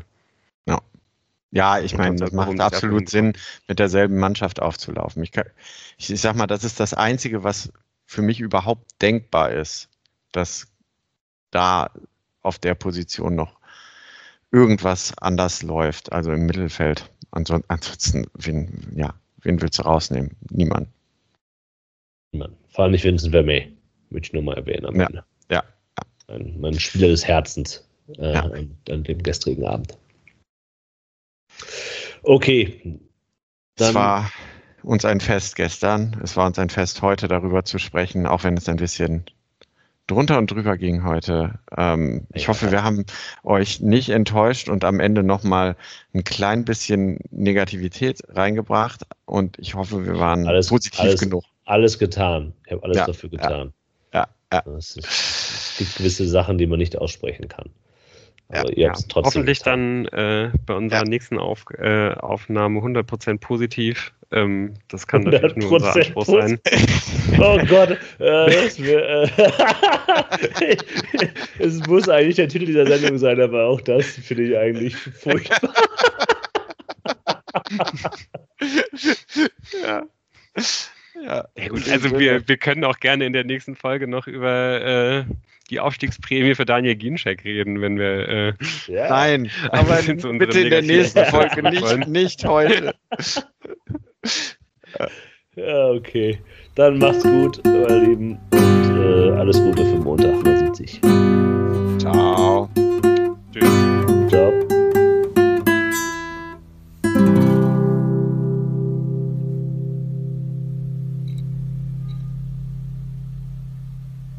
Ja, ich Und meine, sonst das hat Bochum macht das absolut erstmal Sinn, mit derselben Mannschaft aufzulaufen. Ich, kann, ich, ich sag mal, das ist das Einzige, was für mich überhaupt denkbar ist, dass da auf der Position noch irgendwas anders läuft, also im Mittelfeld. Anson- Ansonsten, wen, ja, wen willst du rausnehmen? Niemand. Niemand. Vor allem nicht Vincent Vermey, möchte ich nur mal erwähnen am Ja, Ende. ja. Mein, mein Spieler des Herzens äh, Ja. an, an dem gestrigen Abend. Okay. Es Dann- war uns ein Fest gestern. Es war uns ein Fest heute, darüber zu sprechen, auch wenn es ein bisschen drunter und drüber ging heute. Ähm, ich Ja. hoffe, wir haben euch nicht enttäuscht und am Ende nochmal ein klein bisschen Negativität reingebracht. Und ich hoffe, wir waren Alles- positiv alles- genug. Alles getan. Ich habe alles Ja, dafür getan. Ja, ja. Es, ist, es gibt gewisse Sachen, die man nicht aussprechen kann. Aber ihr Ja, habt es trotzdem hoffentlich getan. dann äh, bei unserer Ja. nächsten Auf, äh, Aufnahme hundert Prozent positiv. Ähm, das kann natürlich nur unser hundert Anspruch sein. Oh Gott, äh, das wär, äh, es muss eigentlich der Titel dieser Sendung sein, aber auch das finde ich eigentlich furchtbar. Ja. Ja. Ja gut, also wir, wir können auch gerne in der nächsten Folge noch über äh, die Aufstiegsprämie für Daniel Ginczek reden, wenn wir äh, Ja. Nein, Ein aber bisschen zu unseren bitte in der negativen nächsten Sachen Folge, nicht, wollen. nicht heute. Ja, okay. Dann macht's gut, meine Lieben. Und äh, alles Gute für Montag, neunundsiebzig. Ciao.